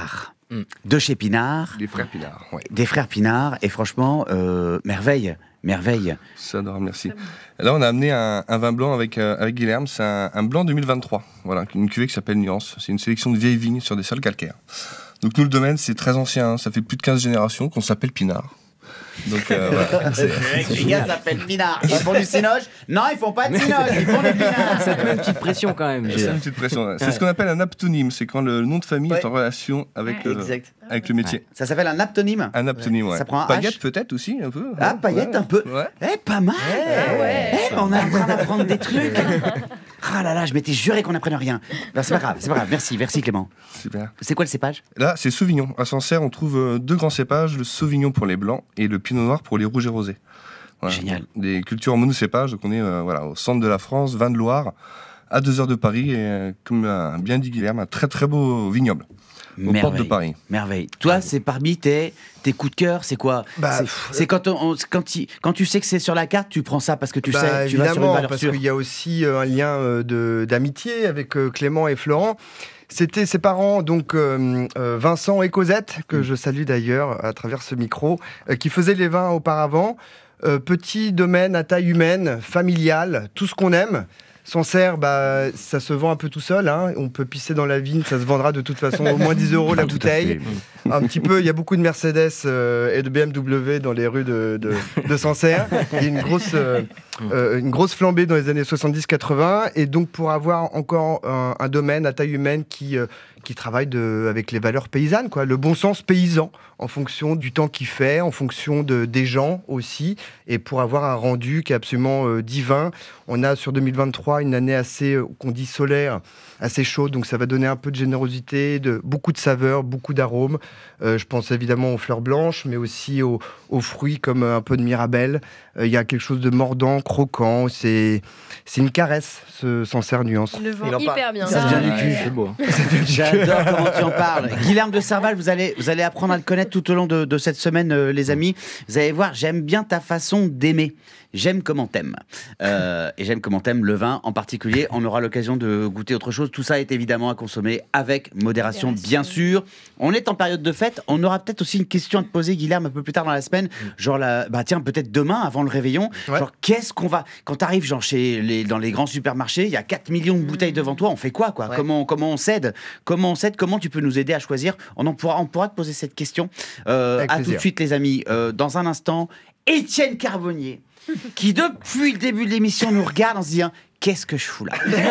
de chez Pinard, Les frères Pinard, ouais. des frères Pinard, et franchement, merveille. C'est adorable, merci. Là, on a amené un vin blanc avec Guilherme. C'est un blanc 2023. Voilà, une cuvée qui s'appelle Nuance. C'est une sélection de vieilles vignes sur des sols calcaires. Donc nous, le domaine, c'est très ancien. Ça fait plus de 15 générations qu'on s'appelle Pinard. Donc voilà. Les gars s'appellent Pinard. Ils font du cinoche? Non, ils font pas de cinoche, ils font du Pinard. Ça te met une petite pression quand même. C'est une petite pression. Ouais. C'est ce qu'on appelle un aptonyme. C'est quand le nom de famille est en relation avec le métier. Ça s'appelle un aptonyme. Un aptonyme, ouais. Ça prend un Paillette H peut-être aussi, un peu. Ah, paillette un peu. Ouais. Pas mal. On est en train d'apprendre des trucs. Ah là là, je m'étais juré qu'on n'apprenait rien. Ben, c'est pas grave. Merci Clément. Super. C'est quoi le cépage? Là, c'est Sauvignon. À Sancerre, on trouve 2 grands cépages, le Sauvignon pour les blancs et le Pinot Noir pour les rouges et rosés. Voilà. Génial. Des cultures en monocépage, donc on est au centre de la France, vin de Loire, à 2 heures de Paris, et comme a bien dit Guilherme, un très très beau vignoble. Aux portes de Paris. Merveille. Toi, c'est parmi tes coups de cœur, c'est quoi? C'est quand tu sais que c'est sur la carte, tu prends ça parce que tu sais, tu vas sur une valeur parce sûre. qu'il y a aussi un lien d'amitié avec Clément et Florent. C'était ses parents, donc Vincent et Cosette, que je salue d'ailleurs à travers ce micro, qui faisaient les vins auparavant. Petit domaine à taille humaine, familial, tout ce qu'on aime. Sancerre, ça se vend un peu tout seul. Hein. On peut pisser dans la vigne, ça se vendra de toute façon au moins 10 € la bouteille. Un petit peu, il y a beaucoup de Mercedes et de BMW dans les rues de Sancerre. Il y a une grosse flambée dans les années 70-80. Et donc, pour avoir encore un domaine à taille humaine qui travaille avec les valeurs paysannes, quoi, le bon sens paysan, en fonction du temps qu'il fait, en fonction des gens aussi, et pour avoir un rendu qui est absolument divin. On a sur 2023 une année assez, qu'on dit solaire, assez chaude, donc ça va donner un peu de générosité, beaucoup de saveurs, beaucoup d'arômes. Je pense évidemment aux fleurs blanches, mais aussi aux fruits comme un peu de mirabelle. Il y a quelque chose de mordant, croquant, c'est une caresse, ce Sancerre Nuance. Le vent hyper bien. Ça vient du cul. C'est beau. J'adore comment tu en parles. Guilherme de Serval, vous allez apprendre à le connaître tout au long de cette semaine, les amis. Vous allez voir, j'aime bien ta façon d'aimer. J'aime comment t'aimes. Et j'aime comment t'aimes le vin en particulier. On aura l'occasion de goûter autre chose. Tout ça est évidemment à consommer avec modération, bien sûr. On est en période de fête. On aura peut-être aussi une question à te poser, Guilherme, un peu plus tard dans la semaine. Genre, tiens, peut-être demain, avant le réveillon. Ouais. Genre, qu'est-ce qu'on va... Quand t'arrives genre, dans les grands supermarchés, il y a 4 millions de bouteilles devant toi. On fait quoi? Ouais. Comment on cède? Comment tu peux nous aider à choisir? On pourra te poser cette question. À tout de suite, les amis. Dans un instant, Étienne Carbonnier, qui depuis le début de l'émission nous regarde en se disant qu'est-ce que je fous là?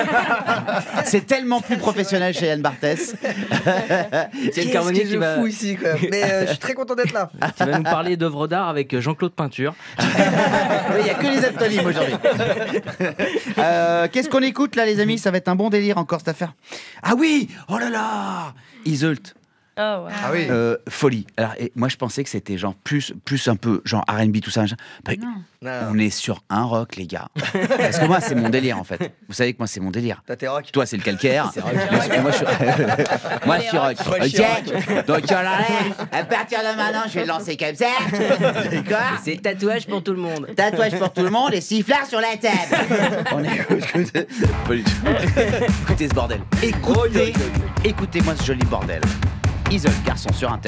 C'est tellement plus professionnel chez Yann Barthès. Étienne Carbonnier, je fous ici quand même. Mais je suis très content d'être là. Tu vas nous parler d'œuvres d'art avec Jean-Claude Peinture. Il n'y a que les aptonymes aujourd'hui. Qu'est-ce qu'on écoute là, les amis? Ça va être un bon délire encore cette affaire. Ah oui, oh là là, Iseult. Oh, wow. Ah oui. Folie. Alors, moi, je pensais que c'était genre plus un peu genre R&B, tout ça. On est sur un rock, les gars. Parce que moi, c'est mon délire, en fait. Vous savez que moi, c'est mon délire. Toi, t'es rock. Toi, c'est le calcaire. Moi, je suis rock. Ok. Donc, à partir de maintenant, je vais le lancer comme ça. D'accord. C'est tatouage pour tout le monde. Tatouage pour tout le monde et sifflard sur la table. On écoute. Écoutez ce bordel. Écoutez-moi ce joli bordel. Isol, garçon sur Inter.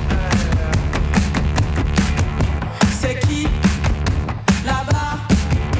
C'est qui là-bas?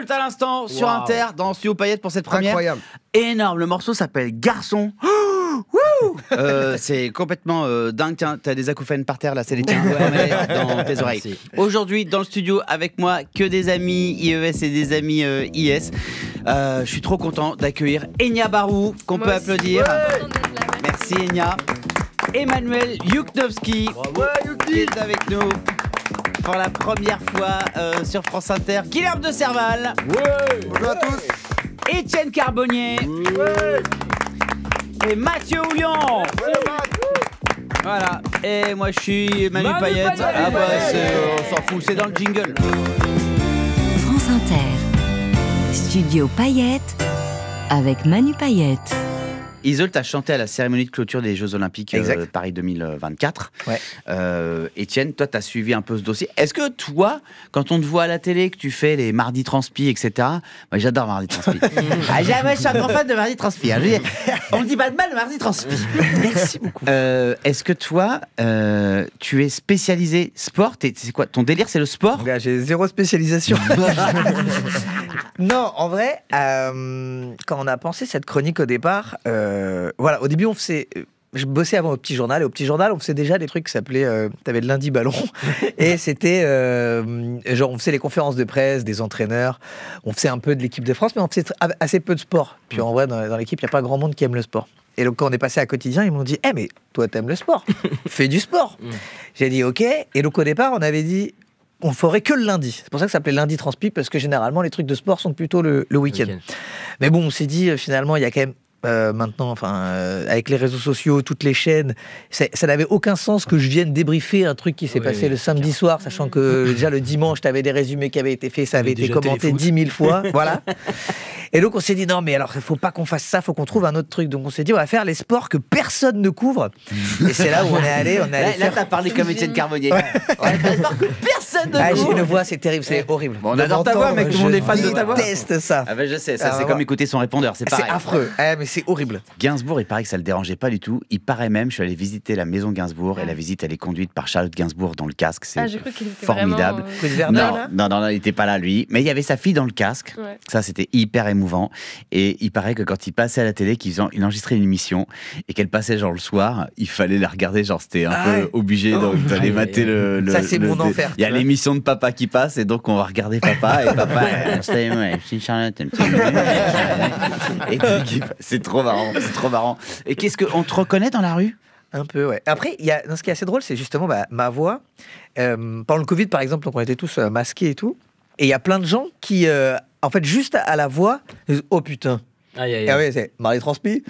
Isolde à l'instant sur Inter dans Studio Payette pour cette première. Incroyable. Énorme. Le morceau s'appelle Garçon. C'est complètement dingue. Tiens, t'as des acouphènes par terre là, c'est les tiens dans tes oreilles. Merci. Aujourd'hui, dans le studio avec moi, que des amis IES et des amis IS. Je suis trop content d'accueillir Enya Barou, qu'on peut applaudir. Merci Enya. Emmanuel Yuknovski, qui est avec nous pour la première fois sur France Inter. Guilherme de Serval. Bonjour à tous. Étienne Carbonnier. Et Mathieu Houillon. Voilà. Et moi je suis Manu Payette. Ah bah on s'en fout, c'est dans le jingle. France Inter, Studio Payette, avec Manu Payette. Isolde, t'as chanté à la cérémonie de clôture des Jeux Olympiques Paris 2024. Ouais. Étienne, toi, t'as suivi un peu ce dossier. Est-ce que toi, quand on te voit à la télé, que tu fais les Mardi Transpi, etc. Moi, j'adore Mardi Transpi. Je suis un grand fan de Mardi Transpi. Hein. On me dit pas de mal de Mardi Transpi. Merci beaucoup. Est-ce que toi, tu es spécialisé sport? C'est quoi ton délire? C'est le sport? Regarde, j'ai zéro spécialisation. Non, en vrai, quand on a pensé cette chronique au départ, voilà, au début, je bossais avant au Petit Journal, et au Petit Journal, on faisait déjà des trucs qui s'appelaient, t'avais le lundi ballon, et c'était, genre, on faisait les conférences de presse des entraîneurs, on faisait un peu de l'équipe de France, mais on faisait assez peu de sport. Puis en vrai, dans l'équipe, il n'y a pas grand monde qui aime le sport. Et donc, quand on est passé à Quotidien, ils m'ont dit, mais toi, t'aimes le sport, fais du sport. J'ai dit, ok. Et donc, au départ, on avait dit, on ferait que le lundi. C'est pour ça que ça s'appelait lundi transpi, parce que généralement, les trucs de sport sont plutôt le week-end. Mais bon, on s'est dit, finalement, il y a quand même, maintenant, avec les réseaux sociaux, toutes les chaînes, ça n'avait aucun sens que je vienne débriefer un truc qui s'est passé le samedi soir, sachant que déjà le dimanche, tu avais des résumés qui avaient été faits, ça avait été commenté 10 000 fois. Voilà. Et donc on s'est dit non, mais alors il faut pas qu'on fasse ça, il faut qu'on trouve un autre truc. Donc on s'est dit on va faire les sports que personne ne couvre. Et c'est là où on est allé. Là, t'as parlé comme Étienne Carbonnier. On va faire les sports que personne ne couvre. J'ai une voix, c'est terrible, c'est horrible. Bon, on adore ta voix, mec, tout le monde est fan de ta voix. Je déteste ça. Ah ben je sais, ça c'est comme écouter son répondeur, c'est pareil. C'est affreux, mais c'est horrible. Gainsbourg, il paraît que ça le dérangeait pas du tout. Il paraît même, je suis allé visiter la maison Gainsbourg et la visite elle est conduite par Charlotte Gainsbourg dans le casque. C'est j'ai cru qu'il était formidable. Non, il était pas là lui. Mais il y avait sa fille dans le casque. Ouais. Ça c'était hyper émouvant. Et il paraît que quand il passait à la télé, qu'il enregistrait une émission et qu'elle passait genre le soir, il fallait la regarder. Genre c'était un peu obligé. Donc d'aller mater le. Ça c'est mon enfer. Il y a l'émission de papa qui passe et donc on va regarder papa et papa. C'est Charlotte. Et c'est trop marrant, c'est trop marrant. Et qu'est-ce qu'on te reconnaît dans la rue? Un peu, ouais. Après, ce qui est assez drôle, c'est justement ma voix. Pendant le Covid, par exemple, donc on était tous masqués et tout. Et il y a plein de gens qui, en fait, juste à la voix, disent « Oh putain !» Et oui, c'est Marie Transpi. Et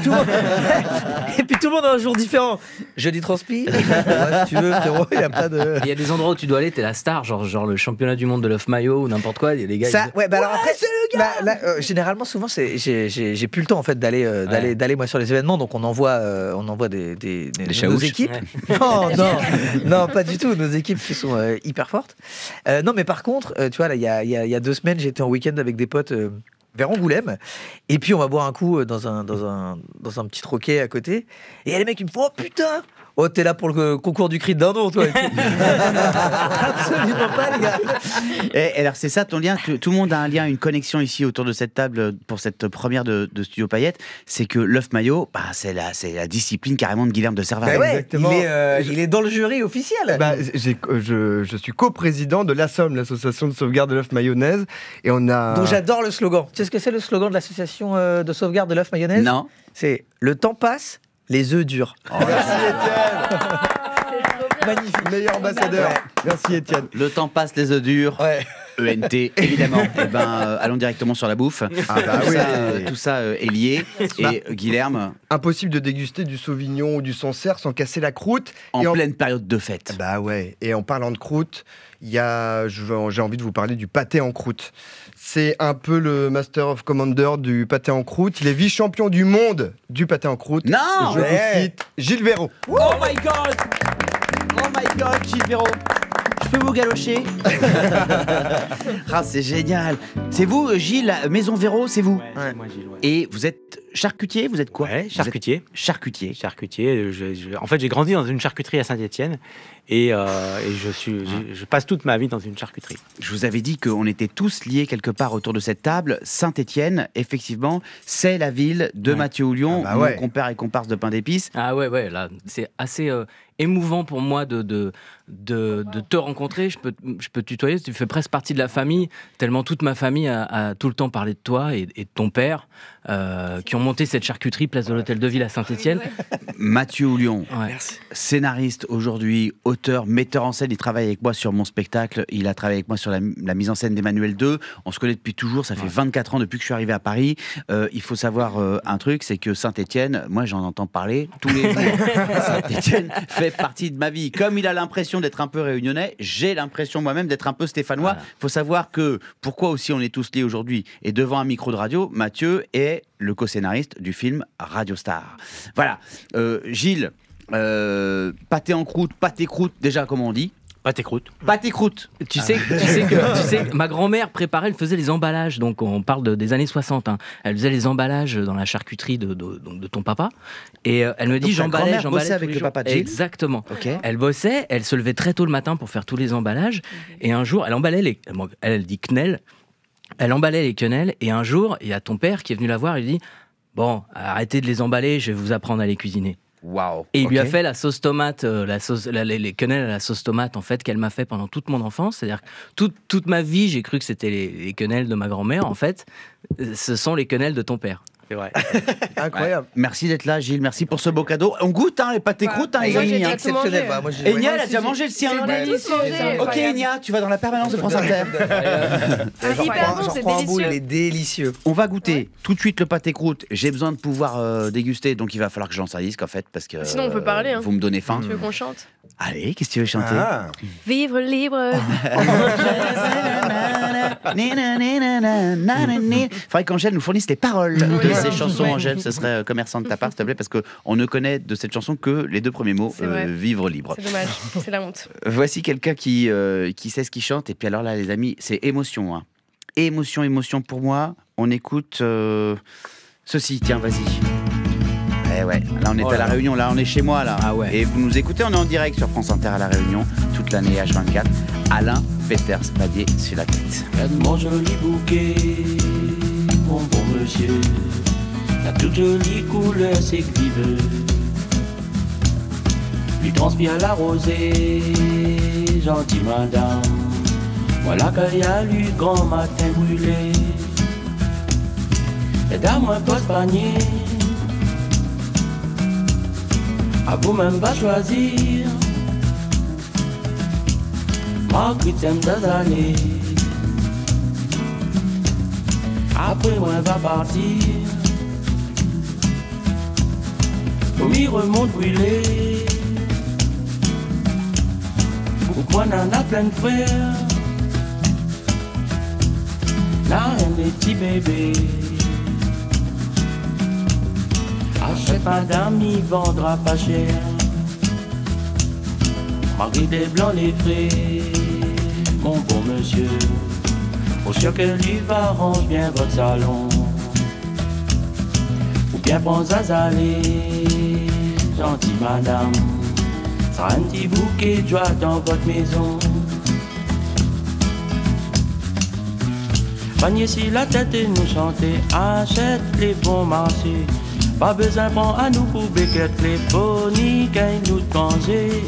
puis tout le monde a un jour différent. Jeudi Transpi. Ouais, si tu veux, frérot, il n'y a pas de. Il y a des endroits où tu dois aller, t'es la star, genre le championnat du monde de Love Mayo ou n'importe quoi. Il y a des gars. Ça, ouais, bah alors après, c'est le gars. Généralement, souvent, j'ai plus le temps en fait d'aller moi sur les événements, donc on envoie nos équipes. Ouais. Non, pas du tout. Nos équipes qui sont hyper fortes. Non, mais par contre, tu vois, là, il y a 2 semaines, j'étais en week-end avec des potes. Vers Angoulême, et puis on va boire un coup dans un petit troquet à côté, et il y a les mecs qui me font « Oh putain ! Oh, t'es là pour le concours du cri de dindon, toi !» Absolument pas, les gars. Et alors, c'est ça ton lien. Tout le monde a un lien, une connexion ici autour de cette table pour cette première de Studio Payette. C'est que l'œuf maillot, c'est la discipline carrément de Guilherme de Serval. Ouais, exactement. Il est dans le jury officiel. Je suis coprésident de l'ASSOM, l'association de sauvegarde de l'œuf mayonnaise. Et on a. Donc j'adore le slogan. Tu sais ce que c'est le slogan de l'association de sauvegarde de l'œuf mayonnaise? Non. C'est le temps passe, les œufs durent. Oh, merci Étienne. Magnifique, meilleur ambassadeur. Ouais. Merci Étienne. Le temps passe, les œufs durs. Ouais. ENT, évidemment. Allons directement sur la bouffe. Tout ça est lié. Et Guilherme, impossible de déguster du Sauvignon ou du Sancerre sans casser la croûte. En pleine période de fête. Bah ouais. Et en parlant de croûte, j'ai envie de vous parler du pâté en croûte. C'est un peu le Master of Commander du pâté en croûte. Il est vice-champion du monde du pâté en croûte. Non. Je vous cite Gilles Véraud. Oh my God, Gilles Véraud. Je peux vous galocher? C'est génial. C'est vous, Gilles, Maison Véraud, c'est vous? Ouais, c'est moi, Gilles. Ouais. Et vous êtes charcutier, vous êtes quoi? Ouais, Vous êtes charcutier. Charcutier. Charcutier. En fait, j'ai grandi dans une charcuterie à Saint-Étienne et je passe toute ma vie dans une charcuterie. Je vous avais dit qu'on était tous liés quelque part autour de cette table. Saint-Étienne, effectivement, c'est la ville de Mathieu Houlion, Ah bah ouais. mon compère et comparse de pain d'épices. Ah ouais, là, c'est assez émouvant pour moi de te rencontrer. Je peux te tutoyer, tu fais presque partie de la famille, tellement toute ma famille a tout le temps parlé de toi et de ton père, qui ont monté cette charcuterie place de l'Hôtel de Ville à Saint-Étienne. Mathieu Houlion, Ouais. scénariste aujourd'hui, auteur, metteur en scène. Il travaille avec moi sur mon spectacle. Il a travaillé avec moi sur la mise en scène d'Emmanuel II. On se connaît depuis toujours. Ça fait 24 ans depuis que je suis arrivé à Paris. Il faut savoir un truc, c'est que Saint-Étienne, moi j'en entends parler tous les jours. Saint-Étienne fait partie de ma vie. Comme il a l'impression d'être un peu réunionnais, j'ai l'impression moi-même d'être un peu stéphanois. Il faut savoir que pourquoi aussi on est tous liés aujourd'hui. Et devant un micro de radio, Mathieu est le co-scénariste du film Radio Star. Voilà. Gilles, pâté en croûte, pâté croûte, déjà comment on dit? Pâté croûte. Pâté croûte. Tu sais que ma grand-mère préparait, elle faisait les emballages, donc on parle des années 60. Hein. Elle faisait les emballages dans la charcuterie de ton papa. Et elle me dit, Donc ta j'emballais grand-mère bossait tous avec les le jours. papa de Gilles. Exactement. Ok. Elle bossait, elle se levait très tôt le matin pour faire tous les emballages. Et un jour, elle emballait elle dit quenelles. Elle emballait les quenelles. Et un jour, il y a ton père qui est venu la voir et lui dit, bon, arrêtez de les emballer, je vais vous apprendre à les cuisiner. Waouh. Et il lui a Ok. fait la sauce tomate, les quenelles à la sauce tomate, en fait, qu'elle m'a fait pendant toute mon enfance. C'est-à-dire que toute ma vie, j'ai cru que c'était les quenelles de ma grand-mère. En fait, ce sont les quenelles de ton père. C'est vrai. Incroyable. Merci d'être là, Gilles. Merci pour ce beau cadeau. On goûte les pâtés croûtes, les moi, amis. j'ai hein. déjà tout Exceptionnel. mangé. Bah, moi, j'ai- Enya, elle a déjà mangé le sien. C'est délicieux. Ok, Enya, tu vas dans la permanence de France Inter. J'en hyper reprends bon, c'est un bout, délicieux. il est délicieux. On va goûter tout de suite le pâté croûte. J'ai besoin de pouvoir déguster, donc il va falloir que je lance un disque en fait, parce que Sinon, on peut parler, hein. vous me donnez faim. Tu veux qu'on chante? Allez, qu'est-ce que tu veux chanter? Ah. Vivre libre. Faudrait qu'Angèle nous fournisse les paroles de ces chansons. Angèle, ce serait commerçant de ta part, s'il te plaît, parce qu'on ne connaît de cette chanson que les deux premiers mots, C'est vrai. vivre libre. C'est dommage, c'est la honte. Voici quelqu'un qui sait ce qu'il chante. Et puis alors là, les amis, c'est émotion. Hein. Émotion pour moi. On écoute ceci. Tiens, vas-y. Eh ouais, là on est Oh à là La là. Réunion, là on est chez moi là. Ah ouais. Et vous nous écoutez, on est en direct sur France Inter à La Réunion, toute l'année H24. Alain Peters Padier sur la tête. Mon joli bouquet, mon bon monsieur, la toute jolie couleur s'écrive. Lui transpire la rosée, gentille madame. Voilà qu'il y a lu grand matin brûlé. Et dans mon poste panier, à vous-même va choisir. Marguerite aime des années. Après moi va partir. Au m'y remonte brûlé. Pourquoi n'en a plein de frères? Là un petit bébé. Achète madame, il vendra pas cher. Marguerite des blancs les frais, mon bon monsieur. Au sûr que lui arrange bien votre salon. Ou bien prends à aller, gentille madame. Ça un petit bouquet de joie dans votre maison. Panier si la tête et nous chanter, achète les bons marchés. Pas besoin prendre à nous pour béquette les bonnies gagne nous de manger.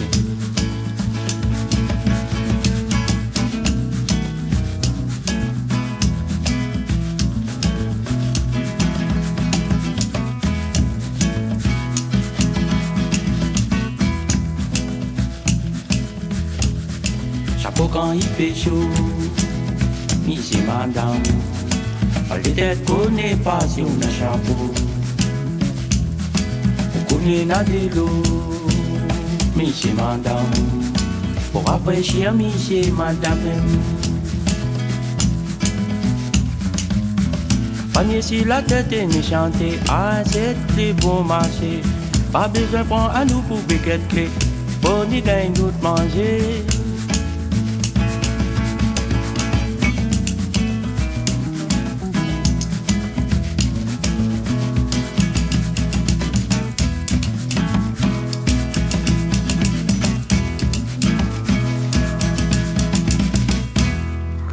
Chapeau quand il fait chaud, monsieur madame. Les têtes connaît pas si on a chapeau. On connaît n'a de l'eau, monsieur madame. Pour rafraîchir monsieur madame. Panier si la tête est nous chanter, ah c'est les bons marchés. Pas besoin prendre à nous pour béquette clé, bonne gagne nous de manger.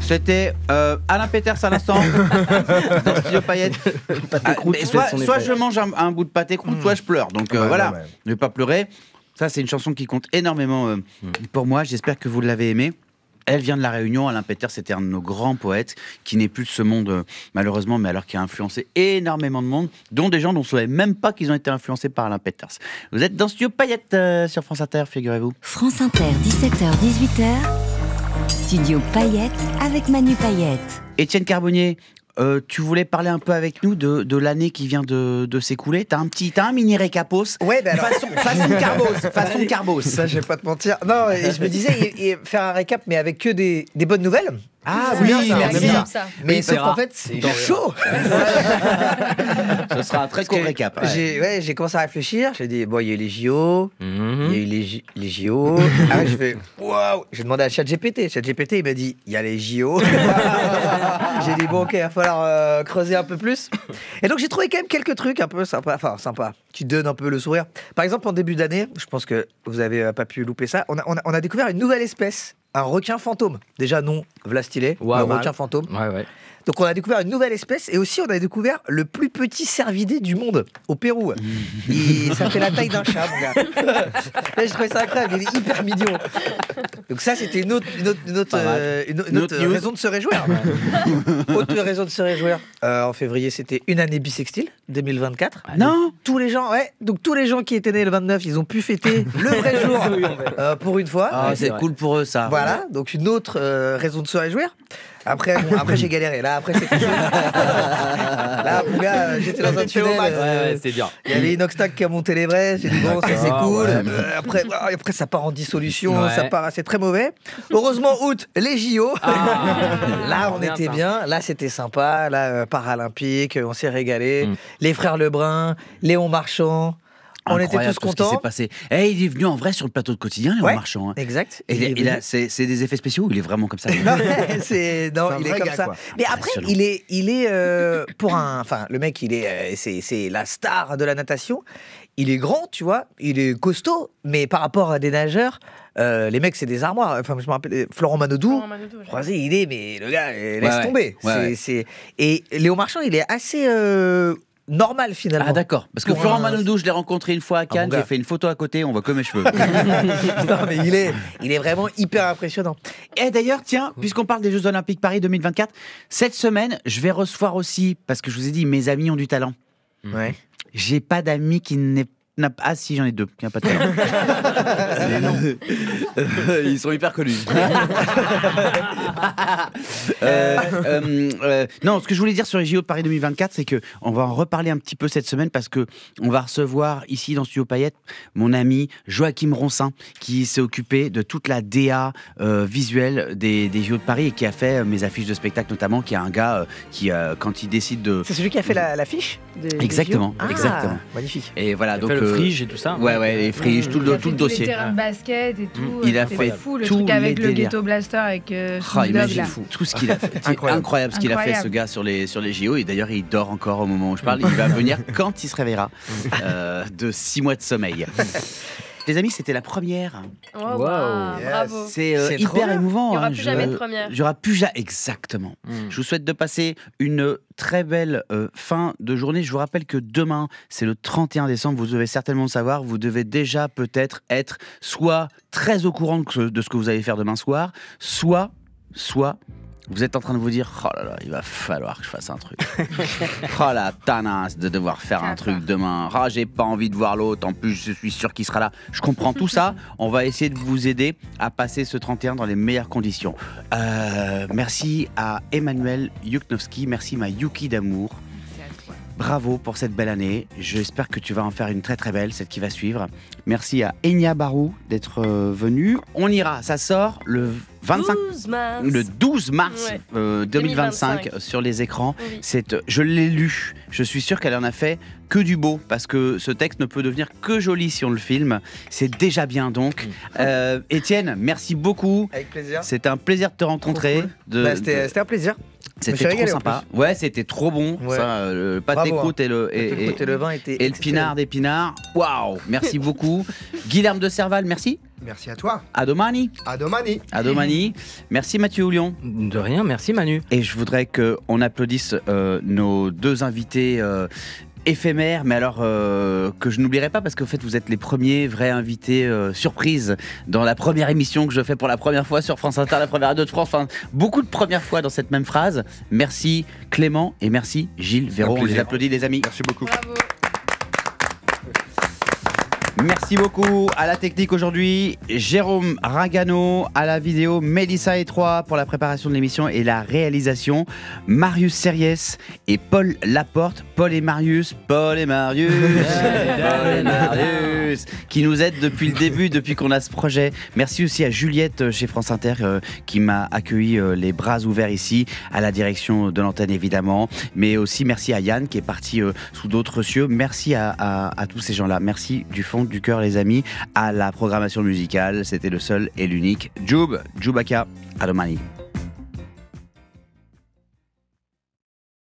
C'était Alain Peters à l'instant dans Studio Payette. Mais soit je mange un bout de pâté croûte, soit je pleure. Donc voilà, ne vais pas pleurer. Ça, c'est une chanson qui compte énormément pour moi. J'espère que vous l'avez aimée. Elle vient de La Réunion. Alain Peters, c'était un de nos grands poètes qui n'est plus de ce monde, malheureusement, mais alors qui a influencé énormément de monde, dont des gens dont on ne savait même pas qu'ils ont été influencés par Alain Peters. Vous êtes dans Studio Payette sur France Inter, figurez-vous. France Inter, 17h-18h, Studio Payette avec Manu Payette. Étienne Carbonnier, tu voulais parler un peu avec nous de l'année qui vient de s'écouler. T'as un mini récapos. Ouais, ben alors... façon Carbos. Ça, je vais pas te mentir. Non, et je me disais, faire un récap, mais avec que des bonnes nouvelles. Ah oui, merci. Mais sauf qu'en fait, c'est chaud. Ce sera un très court récap. J'ai commencé à réfléchir. J'ai dit, bon, il y a eu les JO. Il y a eu les JO. Ah, je fais, waouh. J'ai demandé à ChatGPT. ChatGPT, il m'a dit, il y a les JO. J'ai dit, bon, ok, il va falloir creuser un peu plus. Et donc, j'ai trouvé quand même quelques trucs un peu sympas, qui donnent un peu le sourire. Par exemple, en début d'année, je pense que vous avez pas pu louper ça, on a découvert une nouvelle espèce. Un requin fantôme. Déjà, non, v'là stylé. Un requin fantôme. Ouais. Donc, on a découvert une nouvelle espèce et aussi, on a découvert le plus petit cervidé du monde au Pérou. Ça fait la taille d'un chat, mon gars. Là, j'ai trouvé ça incroyable. Il est hyper mignon. Donc, ça, c'était une autre raison de se réjouir. Autre raison de se réjouir. En février, c'était une année bissextile, 2024. Non. Tous les gens qui étaient nés le 29, ils ont pu fêter le vrai jour pour une fois. Ah, c'est cool pour eux, ça. Voilà, donc une autre raison de se réjouir. Après j'ai galéré. Là, après, c'est fini. Là, mon gars, j'étais dans un tunnel. Ouais, c'était dur. Il y avait Inoxtag qui a monté l'Everest. J'ai dit, bon, ça c'est cool. Après, ça part en dissolution. Ouais. Ça part, c'est très mauvais. Heureusement, août, les JO. Là, on était bien. Là, c'était sympa. Là, paralympique, on s'est régalé. Les frères Lebrun, Léon Marchand. On était tous contents. Ce qui s'est passé. Il est venu en vrai sur le plateau de Quotidien, Léon Marchand. Hein. Exact. Et là, c'est des effets spéciaux ou il est vraiment comme ça? Non, il est comme ça. Quoi. Mais après, il est le mec, c'est la star de la natation. Il est grand, tu vois, il est costaud, mais par rapport à des nageurs, les mecs, c'est des armoires. Enfin, je me rappelle, Florent Manodou, croisé, il est, mais le gars, laisse tomber. Et Léon Marchand, il est assez normal finalement. Ah d'accord, parce que Florent Manodou, je l'ai rencontré une fois à Cannes, j'ai fait une photo à côté, on voit que mes cheveux. Non mais il est vraiment hyper impressionnant. Et d'ailleurs, tiens, puisqu'on parle des Jeux Olympiques Paris 2024, cette semaine, je vais recevoir aussi, parce que je vous ai dit, mes amis ont du talent. Ouais. J'ai pas d'amis qui n'a... Ah si, j'en ai deux qui n'ont pas de talent. Ils sont hyper connus. Non, ce que je voulais dire sur les JO de Paris 2024, c'est que on va en reparler un petit peu cette semaine parce que on va recevoir ici dans Studio Payette mon ami Joachim Ronsin qui s'est occupé de toute la DA visuelle des JO de Paris et qui a fait mes affiches de spectacle notamment, qui est un gars qui quand il décide de... C'est celui qui a fait l'affiche Exactement, des JO. exactement. Magnifique. Et voilà, donc le friges et tout ça. Ouais, les friges, tout le dossier. Les terrains de basket et tout. Il a fait fou, le tous truc avec les le délires. Ghetto Blaster avec imagine fou. Tout ce qu'il a fait. C'est incroyable ce qu'il a fait, ce gars, sur les JO. Et d'ailleurs, il dort encore au moment où je parle. Il va venir quand il se réveillera de 6 mois de sommeil. Les amis, c'était la première. Oh, wow. Bravo. C'est hyper émouvant. Il n'y aura plus jamais de première. Il n'y aura plus jamais. Exactement. Je vous souhaite de passer une très belle fin de journée. Je vous rappelle que demain, c'est le 31 décembre. Vous devez certainement le savoir. Vous devez déjà peut-être être soit très au courant de ce que vous allez faire demain soir, soit vous êtes en train de vous dire, oh là là, il va falloir que je fasse un truc. Oh la tanasse de devoir faire un truc demain. Oh, j'ai pas envie de voir l'autre. En plus, je suis sûr qu'il sera là. Je comprends tout ça. On va essayer de vous aider à passer ce 31 dans les meilleures conditions. Merci à Emmanuel Yuknowski. Merci ma Yuki d'amour. Bravo pour cette belle année. J'espère que tu vas en faire une très très belle, celle qui va suivre. Merci à Enya Barou d'être venu. On ira, ça sort le 12 mars 2025 sur les écrans. Oui. Je l'ai lu. Je suis sûr qu'elle en a fait que du beau parce que ce texte ne peut devenir que joli si on le filme. C'est déjà bien donc. Étienne, merci beaucoup. Avec plaisir. C'était un plaisir de te rencontrer. Cool. C'était un plaisir. C'était trop sympa. Ouais, c'était trop bon. Ouais. Ça, le pâté croûte et le vin étaient et le pinard d'épinards. Waouh, merci beaucoup. Guilherme de Serval, merci. Merci à toi. À domani. À domani. À domani. Merci Mathieu Houlion. De rien, merci Manu. Et je voudrais qu'on applaudisse nos deux invités éphémères, mais alors que je n'oublierai pas parce qu'en fait vous êtes les premiers vrais invités surprises dans la première émission que je fais pour la première fois sur France Inter, la première radio de France. Enfin, beaucoup de premières fois dans cette même phrase. Merci Clément et merci Gilles Véraud. On les applaudit les amis. Merci beaucoup. Bravo. Merci beaucoup à la technique aujourd'hui, Jérôme Ragano, à la vidéo Mélissa Etroy pour la préparation de l'émission et la réalisation, Marius Serriès et Paul Laporte, Paul et Marius, qui nous aident depuis le début, depuis qu'on a ce projet. Merci aussi à Juliette chez France Inter qui m'a accueilli les bras ouverts ici, à la direction de l'antenne évidemment, mais aussi merci à Yann qui est parti sous d'autres cieux. Merci à tous ces gens-là, merci du fond du cœur les amis, à la programmation musicale, c'était le seul et l'unique Joub, Djoubaka, à domani.